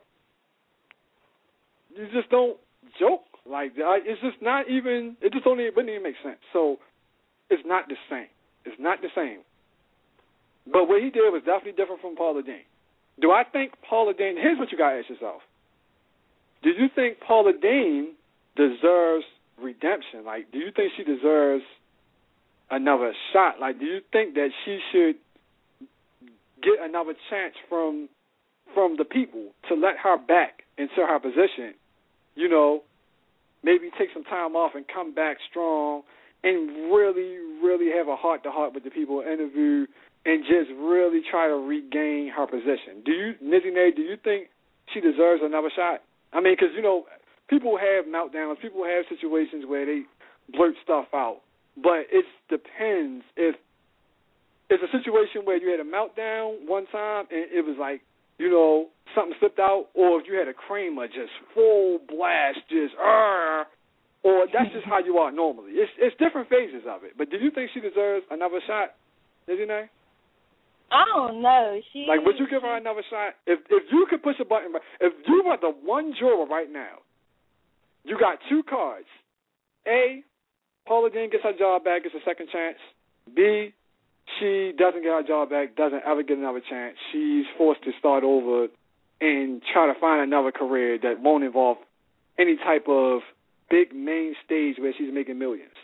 You just don't joke like that. It's just not even, it just wouldn't even make sense. So it's not the same. It's not the same. But what he did was definitely different from Paula Deen. Do I think Paula Deen, here's what you got to ask yourself. Do you think Paula Deen deserves redemption? Like, do you think she deserves another shot? Like, do you think that she should get another chance from the people to let her back into her position? You know, maybe take some time off and come back strong and really, really have a heart-to-heart with the people, interview, and just really try to regain her position. Nizzy Nay, do you think she deserves another shot? I mean, because, you know, people have meltdowns. People have situations where they blurt stuff out. But it depends. If it's a situation where you had a meltdown one time and it was like, you know, something slipped out, or if you had a Kramer just full blast, or that's just how you are normally. It's different phases of it. But do you think she deserves another shot, Nizzy Nay? I don't know. Would you give her another shot? If you could push a button, if you were the one juror right now, you got two cards. A, Paula Deen gets her job back, gets a second chance. B, she doesn't get her job back, doesn't ever get another chance. She's forced to start over and try to find another career that won't involve any type of big main stage where she's making millions.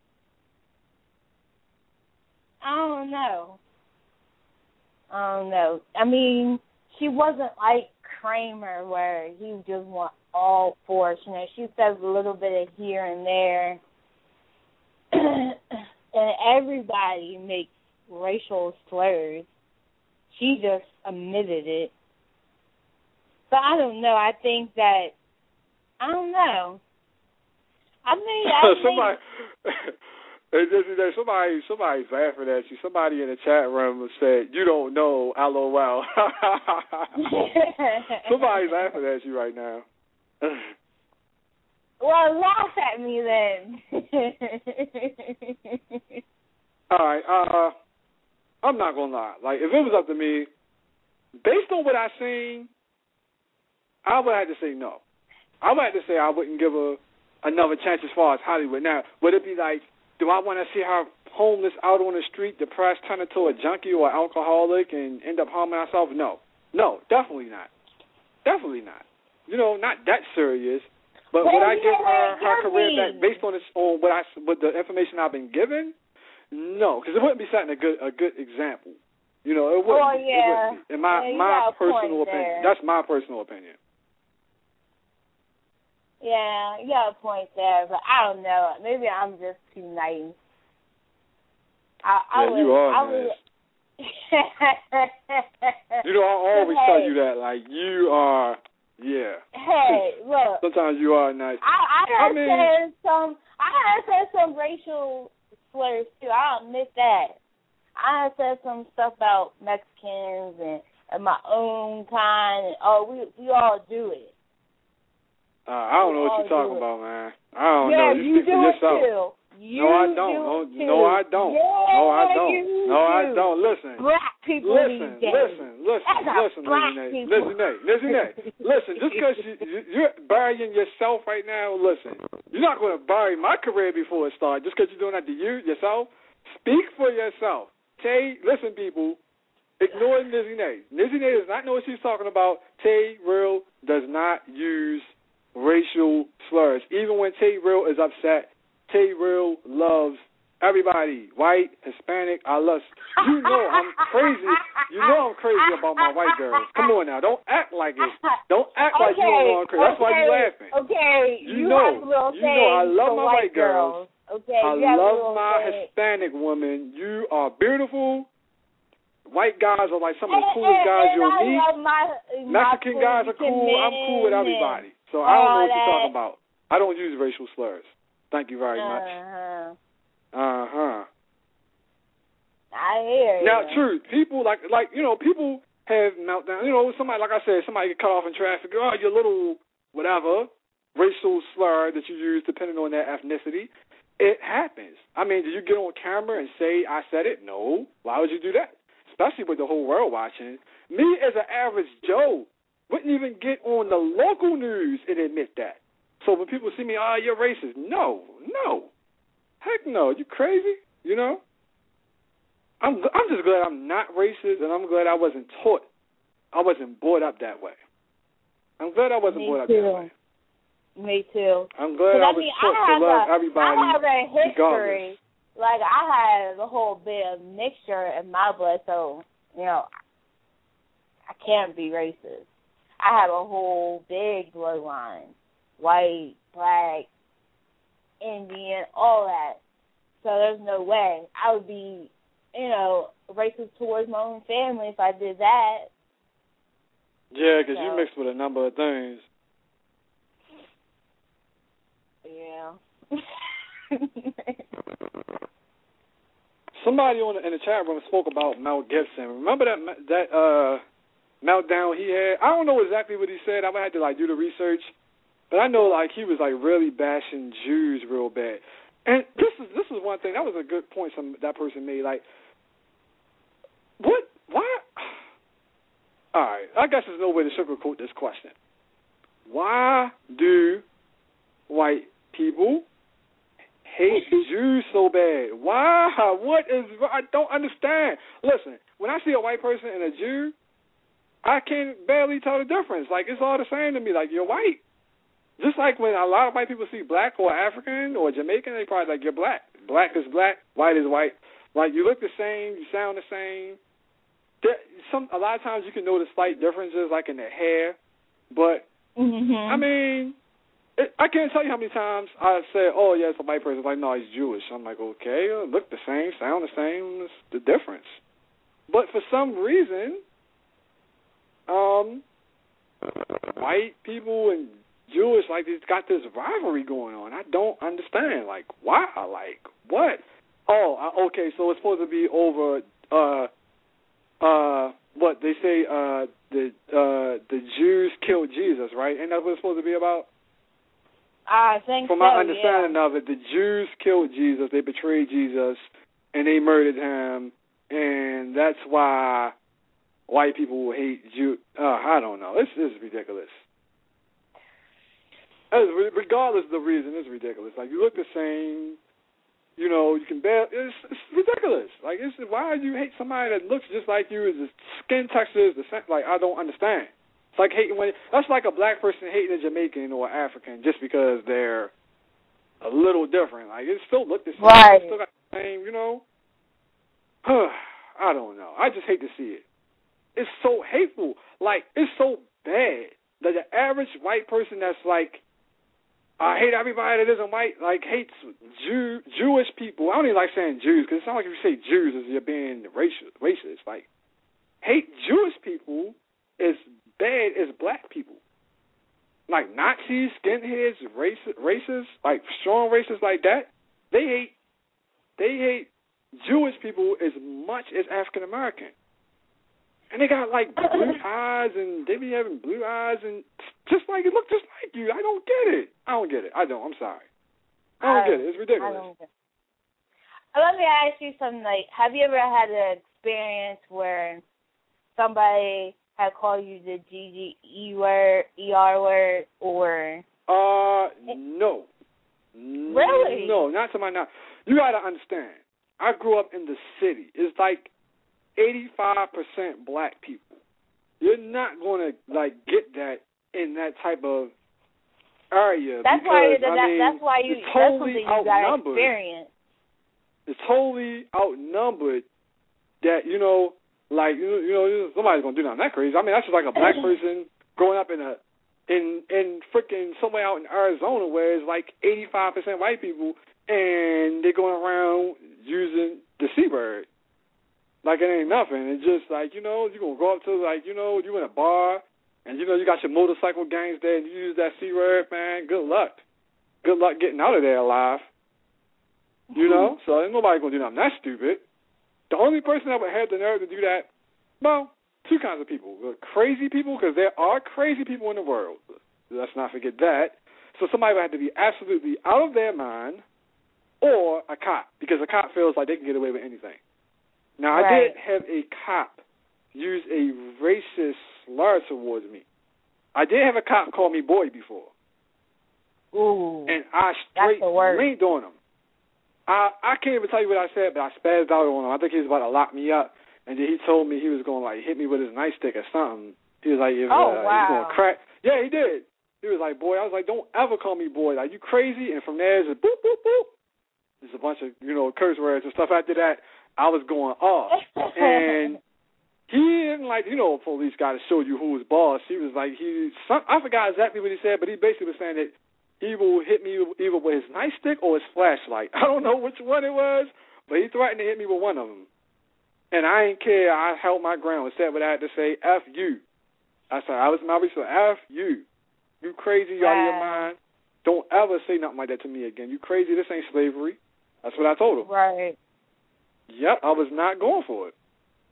I don't know. I mean, she wasn't like Kramer where he just want all four. You know, she says a little bit of here and there. And everybody makes racial slurs. She just admitted it. But I don't know. I think that, I don't know. I think somebody's laughing at you. Somebody in the chat room said, "You don't know, LOL." Somebody's laughing at you right now. Well, laugh at me then. All right. I'm not gonna lie. Like, if it was up to me, based on what I've seen, I would have to say no. I would have to say I wouldn't give her another chance as far as Hollywood. Now, would it be like, do I want to see her homeless out on the street, depressed, turn into a junkie or alcoholic and end up harming herself? No, definitely not. Definitely not. You know, not that serious. But would I give her career back based on what the information I've been given? No, because it wouldn't be setting a good example. You know, it wouldn't. It wouldn't be. In my personal opinion, that's my personal opinion. Yeah, you got a point there, but I don't know. Maybe I'm just too nice. You are nice. You know, I always tell you that, like, you are, yeah. Hey, look. Sometimes you are nice. I have said some racial slurs, too. I'll admit that. I have said some stuff about Mexicans and my own kind, and, we all do it. I don't know what you're talking about, man. I don't know. You speak for yourself. No, I don't. No, I don't. Listen. Black people listen, Listen, just because you're burying yourself right now, listen, you're not going to bury my career before it starts just because you're doing that to yourself. Speak for yourself. Listen, people, Ignore Nizzy Nay. Nizzy Nay does not know what she's talking about. Tay Real does not use racial slurs. Even when Tay Real is upset, Tay Real loves everybody. White, Hispanic, I love. You know I'm crazy. You know I'm crazy about my white girls. Come on now. Don't act like it. Don't act like you don't know I'm crazy. That's why you laughing. Okay. You know I love my white girls. Okay. I love my Hispanic woman. You are beautiful. White guys are like some of the coolest guys you'll meet. Mexican guys are cool. I'm cool with everybody. So I don't know what you're talking about. I don't use racial slurs. Thank you very much. I hear you. Now, true. People people have meltdown. Somebody, like I said, somebody get cut off in traffic. Oh, your little whatever racial slur that you use depending on their ethnicity. It happens. I mean, do you get on camera and say I said it? No. Why would you do that? Especially with the whole world watching. Me as an average Joe wouldn't even get on the local news and admit that. So when people see me, you're racist. No. Heck no. You crazy? I'm just glad I'm not racist, and I'm glad I wasn't taught. I wasn't brought up that way. I'm glad I wasn't brought up that way. Me too. I'm glad I was taught to love everybody. I have a history. Regardless. Like, I have a whole bit of mixture in my blood, so, I can't be racist. I have a whole big bloodline. White, black, Indian, all that. So there's no way I would be, racist towards my own family if I did that. Yeah, because you mixed with a number of things. Yeah. Somebody in the chat room spoke about Mel Gibson. Remember that meltdown he had? I don't know exactly what he said. I would have to do the research, but I know he was really bashing Jews real bad. And this is one thing that was a good point that person made. What? Why? All right, I guess there's no way to sugarcoat this question. Why do white people hate Jews so bad? Why? I don't understand. Listen, when I see a white person and a Jew, I can barely tell the difference. It's all the same to me. You're white. Just like when a lot of white people see black or African or Jamaican, they probably you're black. Black is black, white is white. You look the same, you sound the same. A lot of times you can notice slight differences, in their hair. But, I mean, I can't tell you how many times I say, oh, yeah, it's a white person. No, he's Jewish. I'm okay, look the same, sound the same. It's the difference. But for some reason, white people and Jewish, it's got this rivalry going on. I don't understand. Why? What? Oh, okay, so it's supposed to be over, what they say, the Jews killed Jesus, right? Ain't that what it's supposed to be about? I think From my understanding of it, the Jews killed Jesus, they betrayed Jesus, and they murdered him, and that's why white people hate Jews. I don't know. This is ridiculous. Regardless of the reason, it's ridiculous. You look the same. You can bear. It's ridiculous. Why do you hate somebody that looks just like you? Is the skin texture is the same? I don't understand. It's hating that's like a black person hating a Jamaican or African just because they're a little different. It still look the same. Right. It still got the same. I don't know. I just hate to see it. It's so hateful. It's so bad that the average white person that's I hate everybody that isn't white, hates Jewish people. I don't even like saying Jews, because it sounds like if you say Jews as you're being racist. Hate Jewish people as bad as black people. Nazis, skinheads, racists, strong racists like that, they hate Jewish people as much as African American. And they got blue eyes, and they be having blue eyes, and it look just like you. I don't get it. I don't. I'm sorry. I don't get it. It's ridiculous. Let me ask you something. Have you ever had an experience where somebody had called you the GGE word, ER word, or? No. Really? No, not to my knowledge. You got to understand. I grew up in the city. It's 85% black people. You're not going to, like, get that in that type of area. That's because, that's why you it's that's totally something you got to experience. It's totally outnumbered that, you know, like, you know, somebody's going to do nothing that crazy. I mean, that's just like a black person growing up in freaking somewhere out in Arizona where it's like 85% white people and they're going around using the C-word like it ain't nothing. It's just like, you know, you're going to go up to, like, you know, you in a bar and, you know, you got your motorcycle gangs there and you use that C-word, man, good luck. Good luck getting out of there alive. You know? So ain't nobody going to do nothing that stupid. The only person that would have the nerve to do that, well, two kinds of people. The crazy people, because there are crazy people in the world. Let's not forget that. So somebody would have to be absolutely out of their mind, or a cop, because a cop feels like they can get away with anything. Now, I did have a cop use a racist slur towards me. I did have a cop call me boy before. Ooh, and I straight leaned on him. I can't even tell you what I said, but I spazzed out on him. I think he was about to lock me up, and then he told me he was going to, like, hit me with his nightstick or something. He was like, he was going to crack. Yeah, he did. He was like, boy. I was like, don't ever call me boy. Like, you crazy? And from there, it's a boop, boop, boop. There's a bunch of, you know, curse words and stuff. After that, I was going off. And he didn't, like, you know, a police guy to show you who was boss. He was like, I forgot exactly what he said, but he basically was saying that he will hit me either with his nightstick or his flashlight. I don't know which one it was, but he threatened to hit me with one of them. And I ain't care. I held my ground and said what I had to say. F you. I said, I was my research. F you. You crazy, you out of your mind. Don't ever say nothing like that to me again. You crazy. This ain't slavery. That's what I told him. Right. Yep, I was not going for it.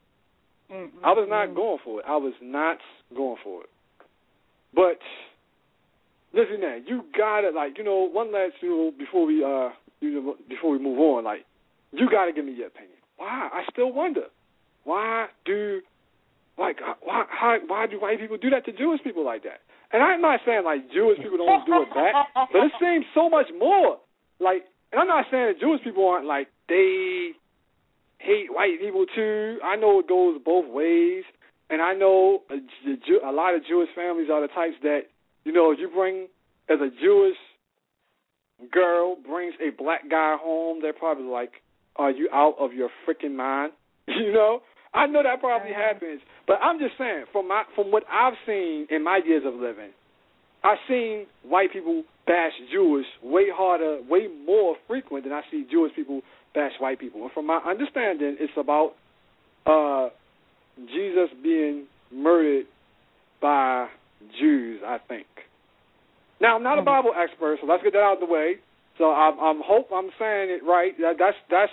I was not going for it. I was not going for it. But listen, now, you gotta, like, you know, one last, you know, before we move on, like, you gotta give me your opinion. Why? I still wonder. Why do white people do that to Jewish people like that? And I'm not saying, like, Jewish people don't do it back, but it seems so much more. Like, and I'm not saying that Jewish people aren't, like, they hate white people too. I know it goes both ways, and I know a lot of Jewish families are the types that, you know, if you bring, as a Jewish girl brings a black guy home, they're probably like, are you out of your freaking mind? You know? I know that probably happens, but I'm just saying, from what I've seen in my years of living, I've seen white people bash Jewish way harder, way more frequent than I see Jewish people bash white people. And from my understanding, it's about Jesus being murdered by Jews, I think. Now, I'm not a Bible expert, so let's get that out of the way. So I hope I'm saying it right. That's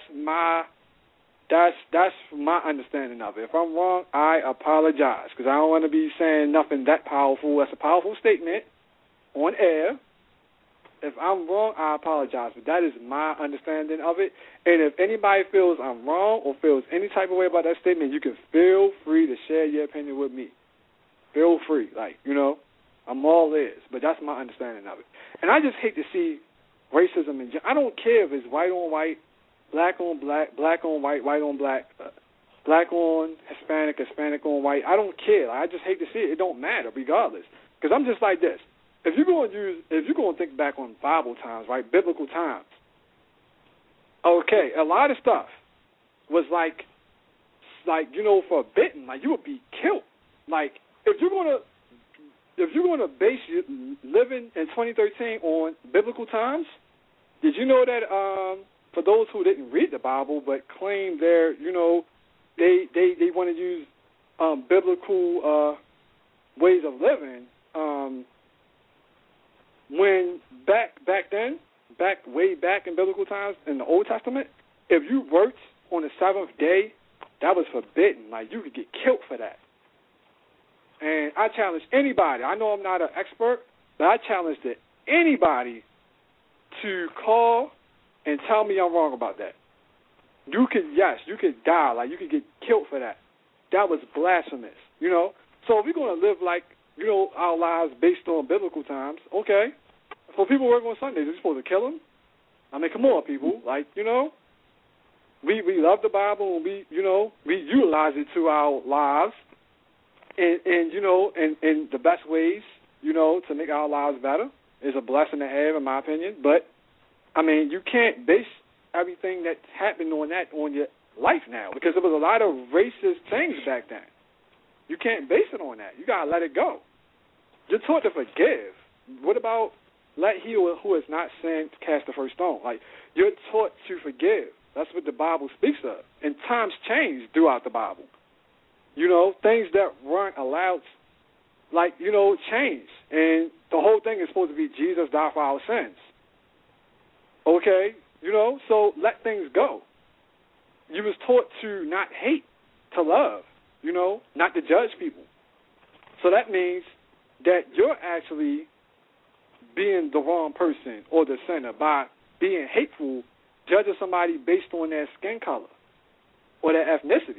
my understanding of it. If I'm wrong, I apologize, because I don't want to be saying nothing that powerful. That's a powerful statement on air. If I'm wrong, I apologize, but that is my understanding of it. And if anybody feels I'm wrong or feels any type of way about that statement, you can feel free to share your opinion with me. Feel free. Like, you know, I'm all ears, but that's my understanding of it. And I just hate to see racism in general. I don't care if it's white on white, black on black, black on white, white on black, black on Hispanic, Hispanic on white. I don't care. I just hate to see it. It don't matter regardless. Because I'm just like this. If you're going to think back on Bible times, right, biblical times, okay, a lot of stuff was like, you know, forbidden. Like, you would be killed. Like, if you're going to base your living in 2013 on biblical times, did you know that for those who didn't read the Bible but claim they're, you know, they want to use biblical ways of living, when way back in biblical times in the Old Testament, if you worked on the seventh day, that was forbidden. Like, you could get killed for that. And I challenge anybody, I know I'm not an expert, but I challenge anybody to call and tell me I'm wrong about that. You could die, like, you could get killed for that. That was blasphemous, you know? So if we're going to live like, you know, our lives based on biblical times, okay. For people working on Sundays, are you supposed to kill them? I mean, come on, people. Like, you know, we love the Bible, and we utilize it to our lives, and in the best ways, to make our lives better. Is a blessing to have, in my opinion. But I mean, you can't base everything that happened on your life now, because there was a lot of racist things back then. You can't base it on that. You gotta let it go. You're taught to forgive. What about let he who has not sinned cast the first stone? Like, you're taught to forgive. That's what the Bible speaks of. And times change throughout the Bible. Things that weren't allowed, change. And the whole thing is supposed to be Jesus died for our sins. Okay? So let things go. You was taught to not hate, to love, not to judge people. So that means that you're actually being the wrong person or the sinner by being hateful, judging somebody based on their skin color or their ethnicity.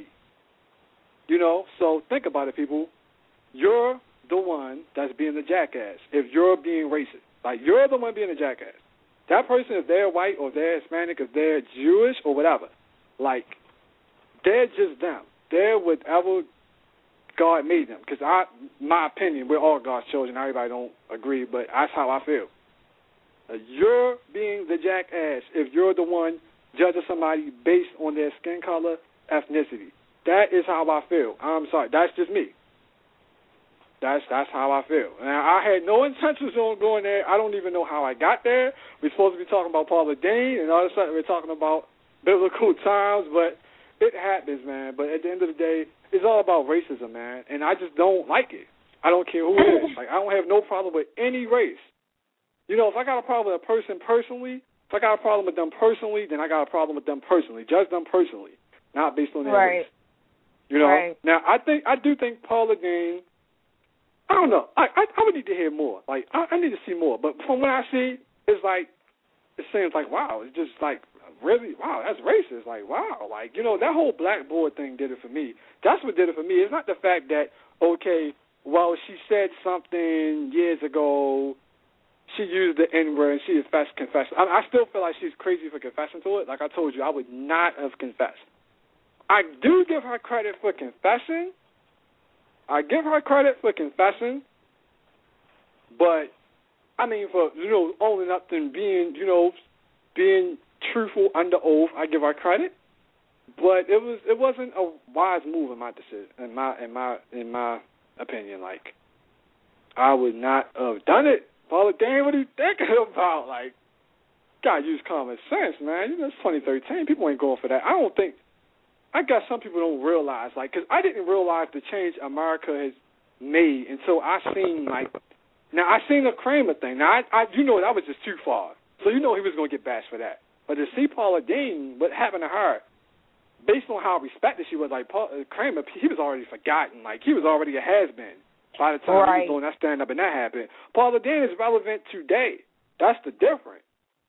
So think about it, people. You're the one that's being the jackass if you're being racist. Like, you're the one being a jackass. That person, if they're white or if they're Hispanic, if they're Jewish or whatever, like, they're just them. They're whatever God made them. Because my opinion, we're all God's children. Everybody don't agree, but that's how I feel. You're being the jackass if you're the one judging somebody based on their skin color, ethnicity. That is how I feel. I'm sorry. That's just me. That's how I feel. And I had no intentions on going there. I don't even know how I got there. We're supposed to be talking about Paula Deen, and all of a sudden we're talking about biblical times, but it happens, man. But at the end of the day, it's all about racism, man, and I just don't like it. I don't care who it is. Like, I don't have no problem with any race. If I got a problem with a person personally, if I got a problem with them personally, then I got a problem with them personally. Judge them personally, not based on their race. Right. Now, I do think Paula Deen, I don't know. I would need to hear more. Like, I need to see more. But from what I see, it's like, it seems like, wow, it's just like, really, wow, that's racist. Like, wow. Like, that whole blackboard thing did it for me. That's what did it for me. It's not the fact that, okay, well, she said something years ago, she used the N-word, and she confessed. I still feel like she's crazy for confessing to it. Like I told you, I would not have confessed. I do give her credit for confessing. But I mean, for owning up and being truthful under oath, I give her credit. But it wasn't a wise move in my decision, in my opinion. Like, I would not have done it. Paula Deen, what are you thinking about? Like, gotta use common sense, man. It's 2013. People ain't going for that. I guess some people don't realize, like, because I didn't realize the change America has made until I seen, the Kramer thing. Now, that was just too far. So he was going to get bashed for that. But to see Paula Deen, what happened to her, based on how respected she was, like, Kramer, he was already forgotten. Like, he was already a has-been by the time he was doing that stand-up and that happened. Paula Deen is relevant today. That's the difference.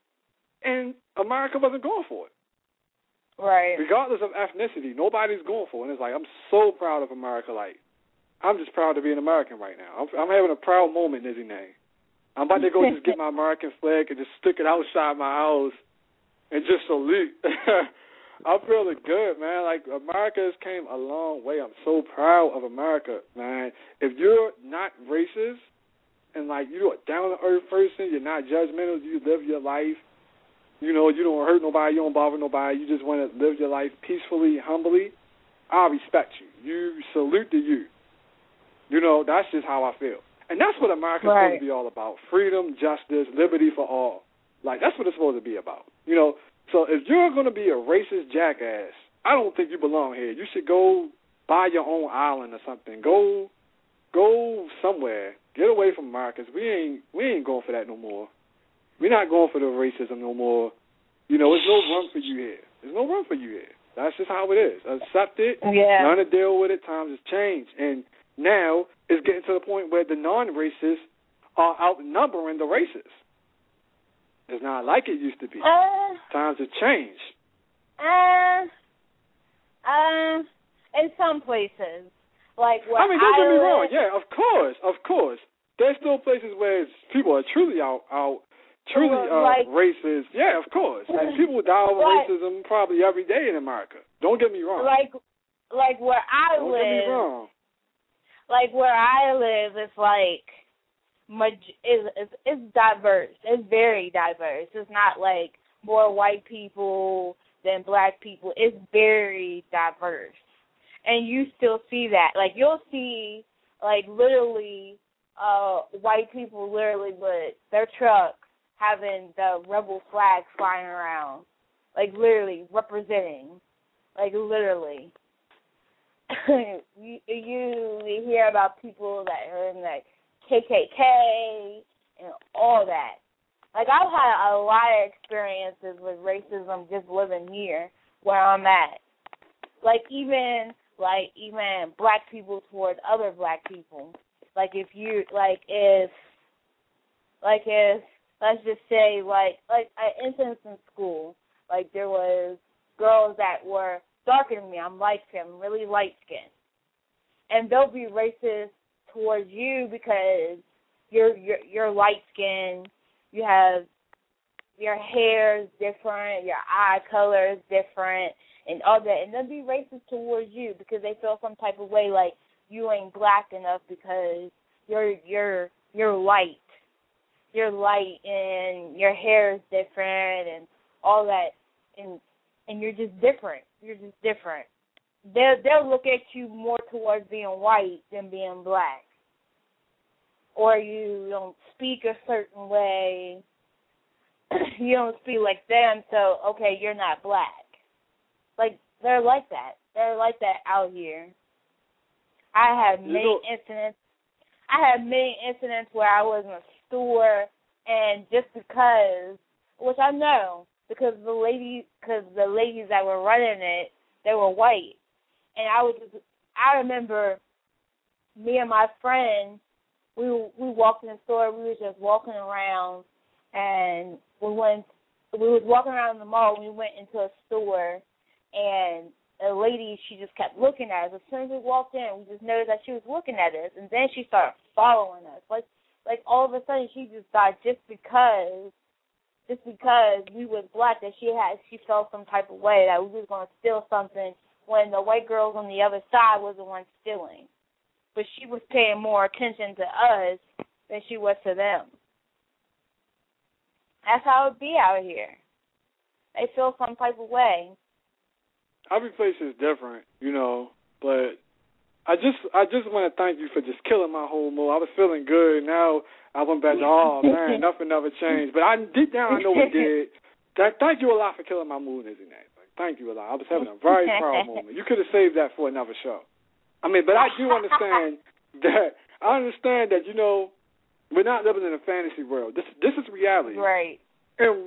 And America wasn't going for it. Right. Regardless of ethnicity, nobody's going for it. And it's like, I'm so proud of America. Like, I'm just proud to be an American right now. I'm having a proud moment, Nizzy Nang. I'm about to go just get my American flag and just stick it outside my house and just salute. I'm feeling good, man. Like, America has came a long way. I'm so proud of America, man. If you're not racist and, like, you're a down-to-earth person, you're not judgmental, you live your life, you don't hurt nobody, you don't bother nobody, you just want to live your life peacefully, humbly, I respect you. You salute to you. That's just how I feel. And that's what America's supposed to be all about. Freedom, justice, liberty for all. Like, that's what it's supposed to be about. So if you're going to be a racist jackass, I don't think you belong here. You should go buy your own island or something. Go somewhere. Get away from America. We ain't going for that no more. We're not going for the racism no more. There's no room for you here. There's no room for you here. That's just how it is. Accept it. Yeah. Learn to deal with it. Times has changed. And now it's getting to the point where the non-racists are outnumbering the racists. It's not like it used to be. Times have changed. In some places. Like, don't get me wrong. Yeah, of course. There's still places where people are truly out truly racist. Yeah, of course. Like, people die over racism probably every day in America. Don't get me wrong. Like where I Don't live. Get me wrong. Like where I live, it's like it's diverse. It's very diverse. It's not like more white people than black people. It's very diverse, and you still see that. Like you'll see, like literally, white people literally with their trucks having the rebel flag flying around, like literally representing, like literally. you hear about people that are in like KKK and all that. Like I've had a lot of experiences with racism just living here where I'm at. Like even black people towards other black people. Like if let's just say like an instance in school, like there was girls that were darker than me. I'm light-skinned, really light-skinned. And they'll be racist towards you because you're light-skinned, you have your hair is different, your eye color is different, and all that. And they'll be racist towards you because they feel some type of way like you ain't black enough because you're light. You're light and your hair is different and all that, and you're just different. You're just different. They'll look at you more towards being white than being black. Or you don't speak a certain way. You don't speak like them, so, okay, you're not black. Like, they're like that. They're like that out here. I had many incidents where I was in a store, and just because, which I know, because the ladies that were running it, they were white. And I remember me and my friend, we walked in the store, we were just walking around, and we was walking around the mall, and we went into a store, and a lady, she just kept looking at us. As soon as we walked in, we just noticed that she was looking at us, and then she started following us. Like all of a sudden, she just thought just because we was black that she felt some type of way that we was going to steal something when the white girls on the other side was the ones stealing. But she was paying more attention to us than she was to them. That's how it be out here. They feel some type of way. Every place is different, but I just want to thank you for just killing my whole mood. I was feeling good. Now I went back to, oh, man, nothing ever changed. But deep down I know it did. Thank you a lot for killing my mood, Izzy Nate. Thank you a lot. I was having a very proud moment. You could have saved that for another show. I mean, but I do understand that. I understand that, we're not living in a fantasy world. This is reality. Right. And,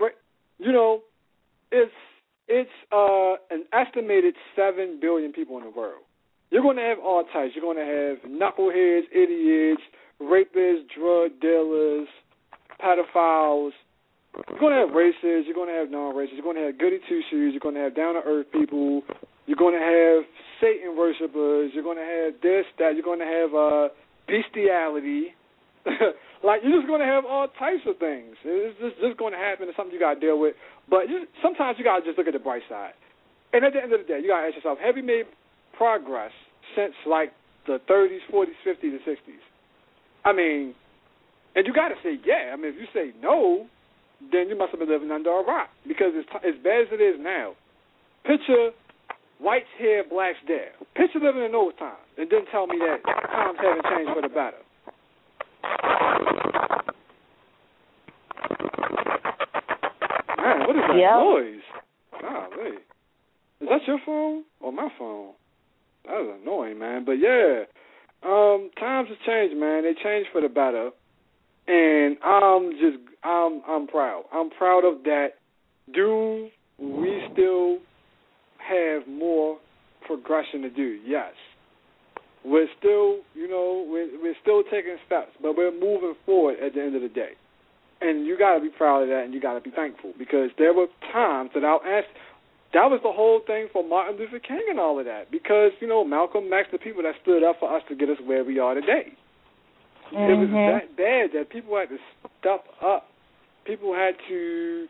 it's an estimated 7 billion people in the world. You're going to have all types. You're going to have knuckleheads, idiots, rapists, drug dealers, pedophiles. You're going to have racists. You're going to have non-racists. You're going to have goody two-shoes. You're going to have down-to-earth people. You're going to have Satan worshipers. You're going to have this, that. You're going to have bestiality. Like, you're just going to have all types of things. It's just going to happen. It's something you got to deal with. But sometimes you got to just look at the bright side. And at the end of the day, you got to ask yourself, have you made progress since, like, the 30s, 40s, 50s, and 60s? I mean, and you got to say, yeah. I mean, if you say no, then you must have been living under a rock. Because as bad as it is now, picture whites here, blacks there. Picture living in those times. And then tell me that times haven't changed for the better. Man, what is that noise? Golly. Is that your phone or my phone? That was annoying, man. But yeah, times have changed, man. They changed for the better, and I'm proud. I'm proud of that. Do we still have more progression to do? Yes. We're still, we're still taking steps, but we're moving forward at the end of the day. And you got to be proud of that, and you got to be thankful, because there were times that I'll ask. That was the whole thing for Martin Luther King and all of that, because, Malcolm X, the people that stood up for us to get us where we are today. Mm-hmm. It was that bad that people had to step up people had to,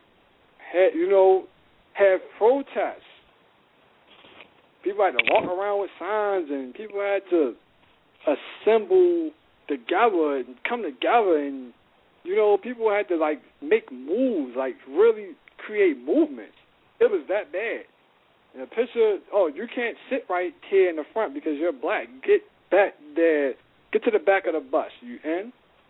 have protests. People had to walk around with signs, and people had to assemble together and come together, and people had to make moves, really create movements. It was that bad. And a picture, you can't sit right here in the front because you're black. Get back there. Get to the back of the bus. You in?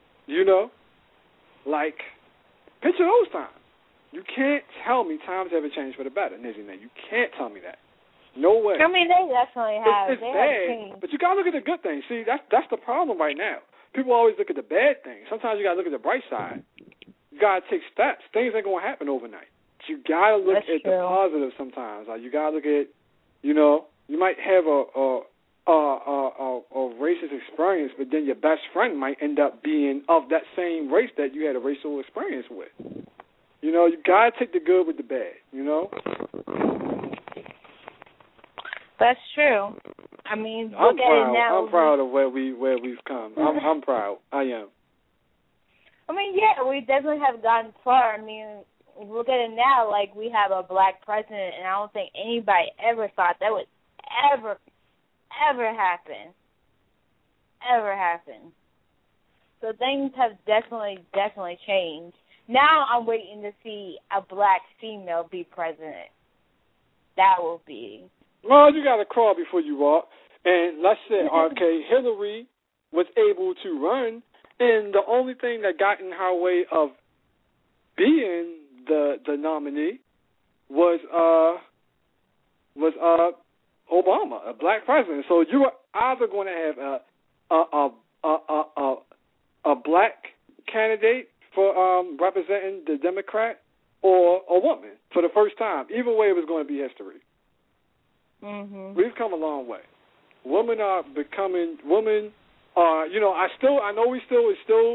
Picture those times. You can't tell me times haven't changed for the better, Nizzy. You can't tell me that. No way. I mean, they definitely have. It's bad, but you got to look at the good things. See, that's the problem right now. People always look at the bad things. Sometimes you got to look at the bright side. You got to take steps. Things ain't going to happen overnight. But you got to look at the positive sometimes. You got to look at, you might have a racist experience, but then your best friend might end up being of that same race that you had a racial experience with. You got to take the good with the bad, That's true. I mean, look at it now. I'm proud of where we've come. I'm proud. I am. I mean, yeah, we definitely have gotten far. I mean, look at it now. We have a black president, and I don't think anybody ever thought that would ever happen. Ever happen. So things have definitely changed. Now I'm waiting to see a black female be president. That will be. Well, you got to crawl before you walk. And let's say, Hillary was able to run, and the only thing that got in her way of being the nominee was Obama, a black president. So you are either going to have a black candidate for representing the Democrat or a woman for the first time. Either way, it was going to be history. Mm-hmm. We've come a long way. Women are becoming I know we still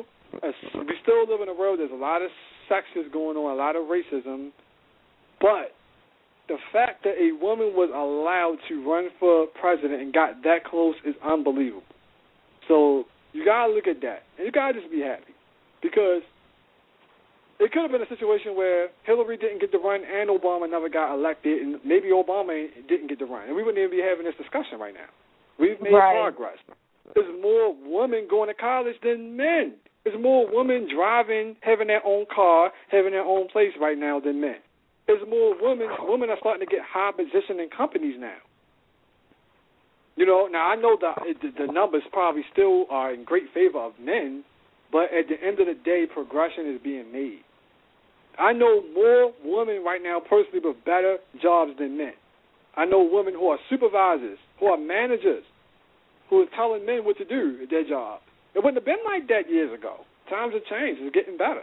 live in a world. There's a lot of sexism going on, a lot of racism, but the fact that a woman was allowed to run for president and got that close is unbelievable. So you gotta look at that, and you gotta just be happy, because it could have been a situation where Hillary didn't get to run and Obama never got elected, and maybe Obama didn't get to run, and we wouldn't even be having this discussion right now. We've made progress. There's more women going to college than men. There's more women driving, having their own car, having their own place right now than men. There's more women. Women are starting to get high position in companies now. Now I know the numbers probably still are in great favor of men, but at the end of the day, progression is being made. I know more women right now personally with better jobs than men. I know women who are supervisors, who are managers, who are telling men what to do at their job. It wouldn't have been like that years ago. Times have changed. It's getting better.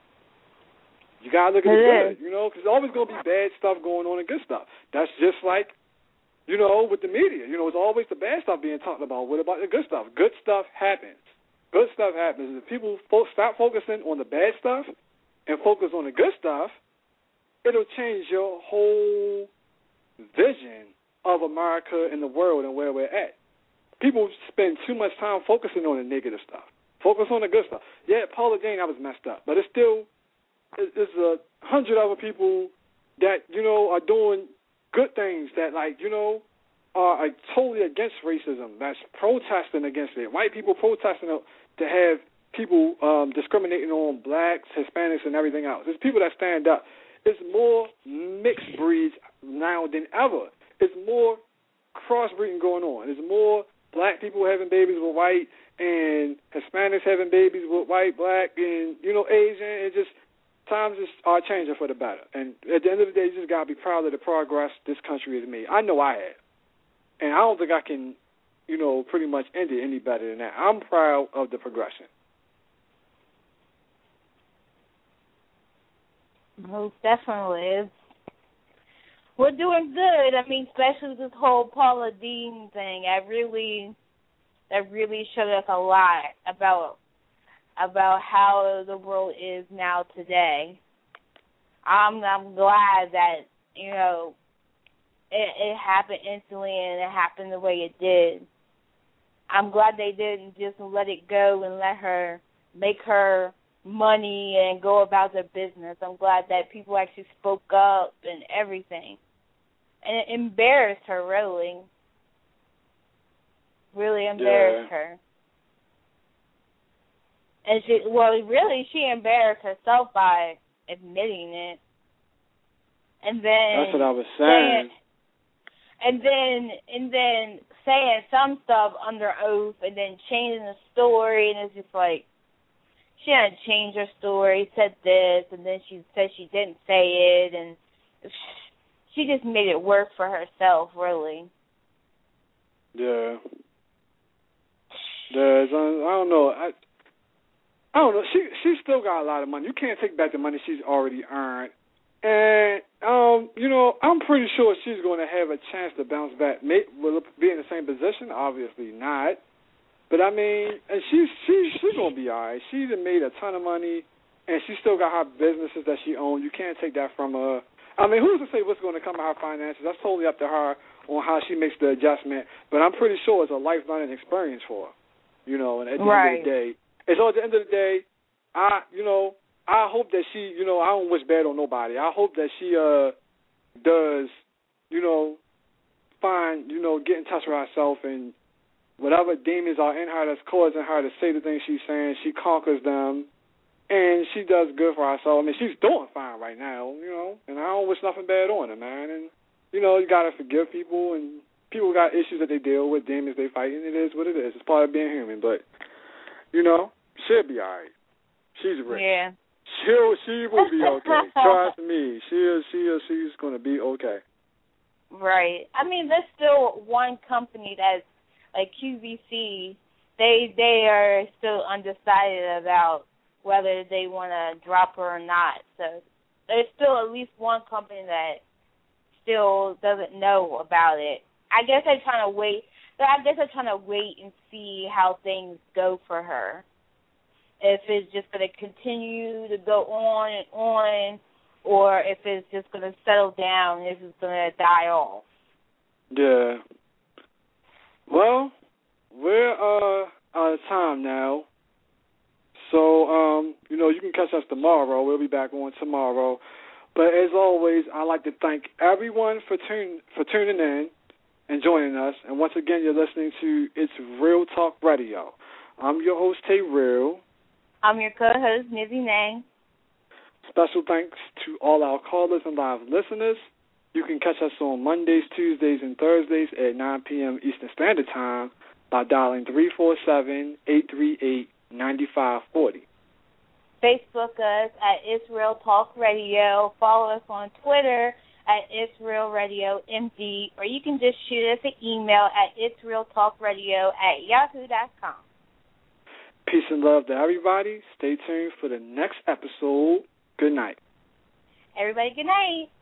You got to look at the good, because there's always going to be bad stuff going on and good stuff. That's just like, with the media. It's always the bad stuff being talked about. What about the good stuff? Good stuff happens. Good stuff happens. If people stop focusing on the bad stuff and focus on the good stuff, it'll change your whole vision of America and the world and where we're at. People spend too much time focusing on the negative stuff. Focus on the good stuff. Yeah, Paula Deen, that was messed up, but it's 100 other people that, are doing good things that, are totally against racism, that's protesting against it. White people protesting to have people discriminating on blacks, Hispanics, and everything else. There's people that stand up. It's more mixed breeds now than ever. It's more crossbreeding going on. There's more black people having babies with white and Hispanics having babies with white, black, and, Asian. It just, times are changing for the better. And at the end of the day, you just got to be proud of the progress this country has made. I know I have. And I don't think I can, pretty much end it any better than that. I'm proud of the progression. Most definitely. We're doing good. I mean, especially with this whole Paula Deen thing. That really showed us a lot about how the world is now today. I'm glad that, it happened instantly and it happened the way it did. I'm glad they didn't just let it go and make her money and go about their business. I'm glad that people actually spoke up and everything. And it embarrassed her, really. Really embarrassed her. And she embarrassed herself by admitting it. And then that's what I was saying. And then saying some stuff under oath and then changing the story, and it's just like she had to change her story, said this, and then she said she didn't say it, and she just made it work for herself, really. Yeah. I don't know. I don't know. She still got a lot of money. You can't take back the money she's already earned. And, I'm pretty sure she's going to have a chance to bounce back. Will it be in the same position? Obviously not. But, I mean, and she's going to be all right. She's made a ton of money, and she still got her businesses that she owns. You can't take that from her. I mean, who's to say what's going to come out of her finances? That's totally up to her on how she makes the adjustment. But I'm pretty sure it's a life-learning experience for her, and at the end of the day. And so at the end of the day, I hope that she, I don't wish bad on nobody. I hope that she does, find, get in touch with herself, and whatever demons are in her that's causing her to say the things she's saying, she conquers them, and she does good for herself. I mean, she's doing fine right now, and I don't wish nothing bad on her, man. And, you got to forgive people, and people got issues that they deal with, demons they fight, and it is what it is. It's part of being human, but, she'll be all right. She's rich. Yeah. She will be okay. Trust me. She's going to be okay. Right. I mean, there's still one company that's like QVC. They are still undecided about whether they want to drop her or not. So there's still at least one company that still doesn't know about it. I guess they're trying to wait. I guess they're trying to wait and see how things go for her. If it's just going to continue to go on and on, or if it's just going to settle down, if it's going to die off. Yeah. Well, we're out of time now. So, you can catch us tomorrow. We'll be back on tomorrow. But as always, I'd like to thank everyone for tuning in and joining us. And once again, you're listening to It's Real Talk Radio. I'm your host, Tay Real. I'm your co-host, Nizzy Nang. Special thanks to all our callers and live listeners. You can catch us on Mondays, Tuesdays, and Thursdays at 9 p.m. Eastern Standard Time by dialing 347-838-9540. Facebook us at It's Real Talk Radio. Follow us on Twitter at It's Real Radio MD, or you can just shoot us an email at itsrealtalkradio@yahoo.com. Peace and love to everybody. Stay tuned for the next episode. Good night. Everybody, good night.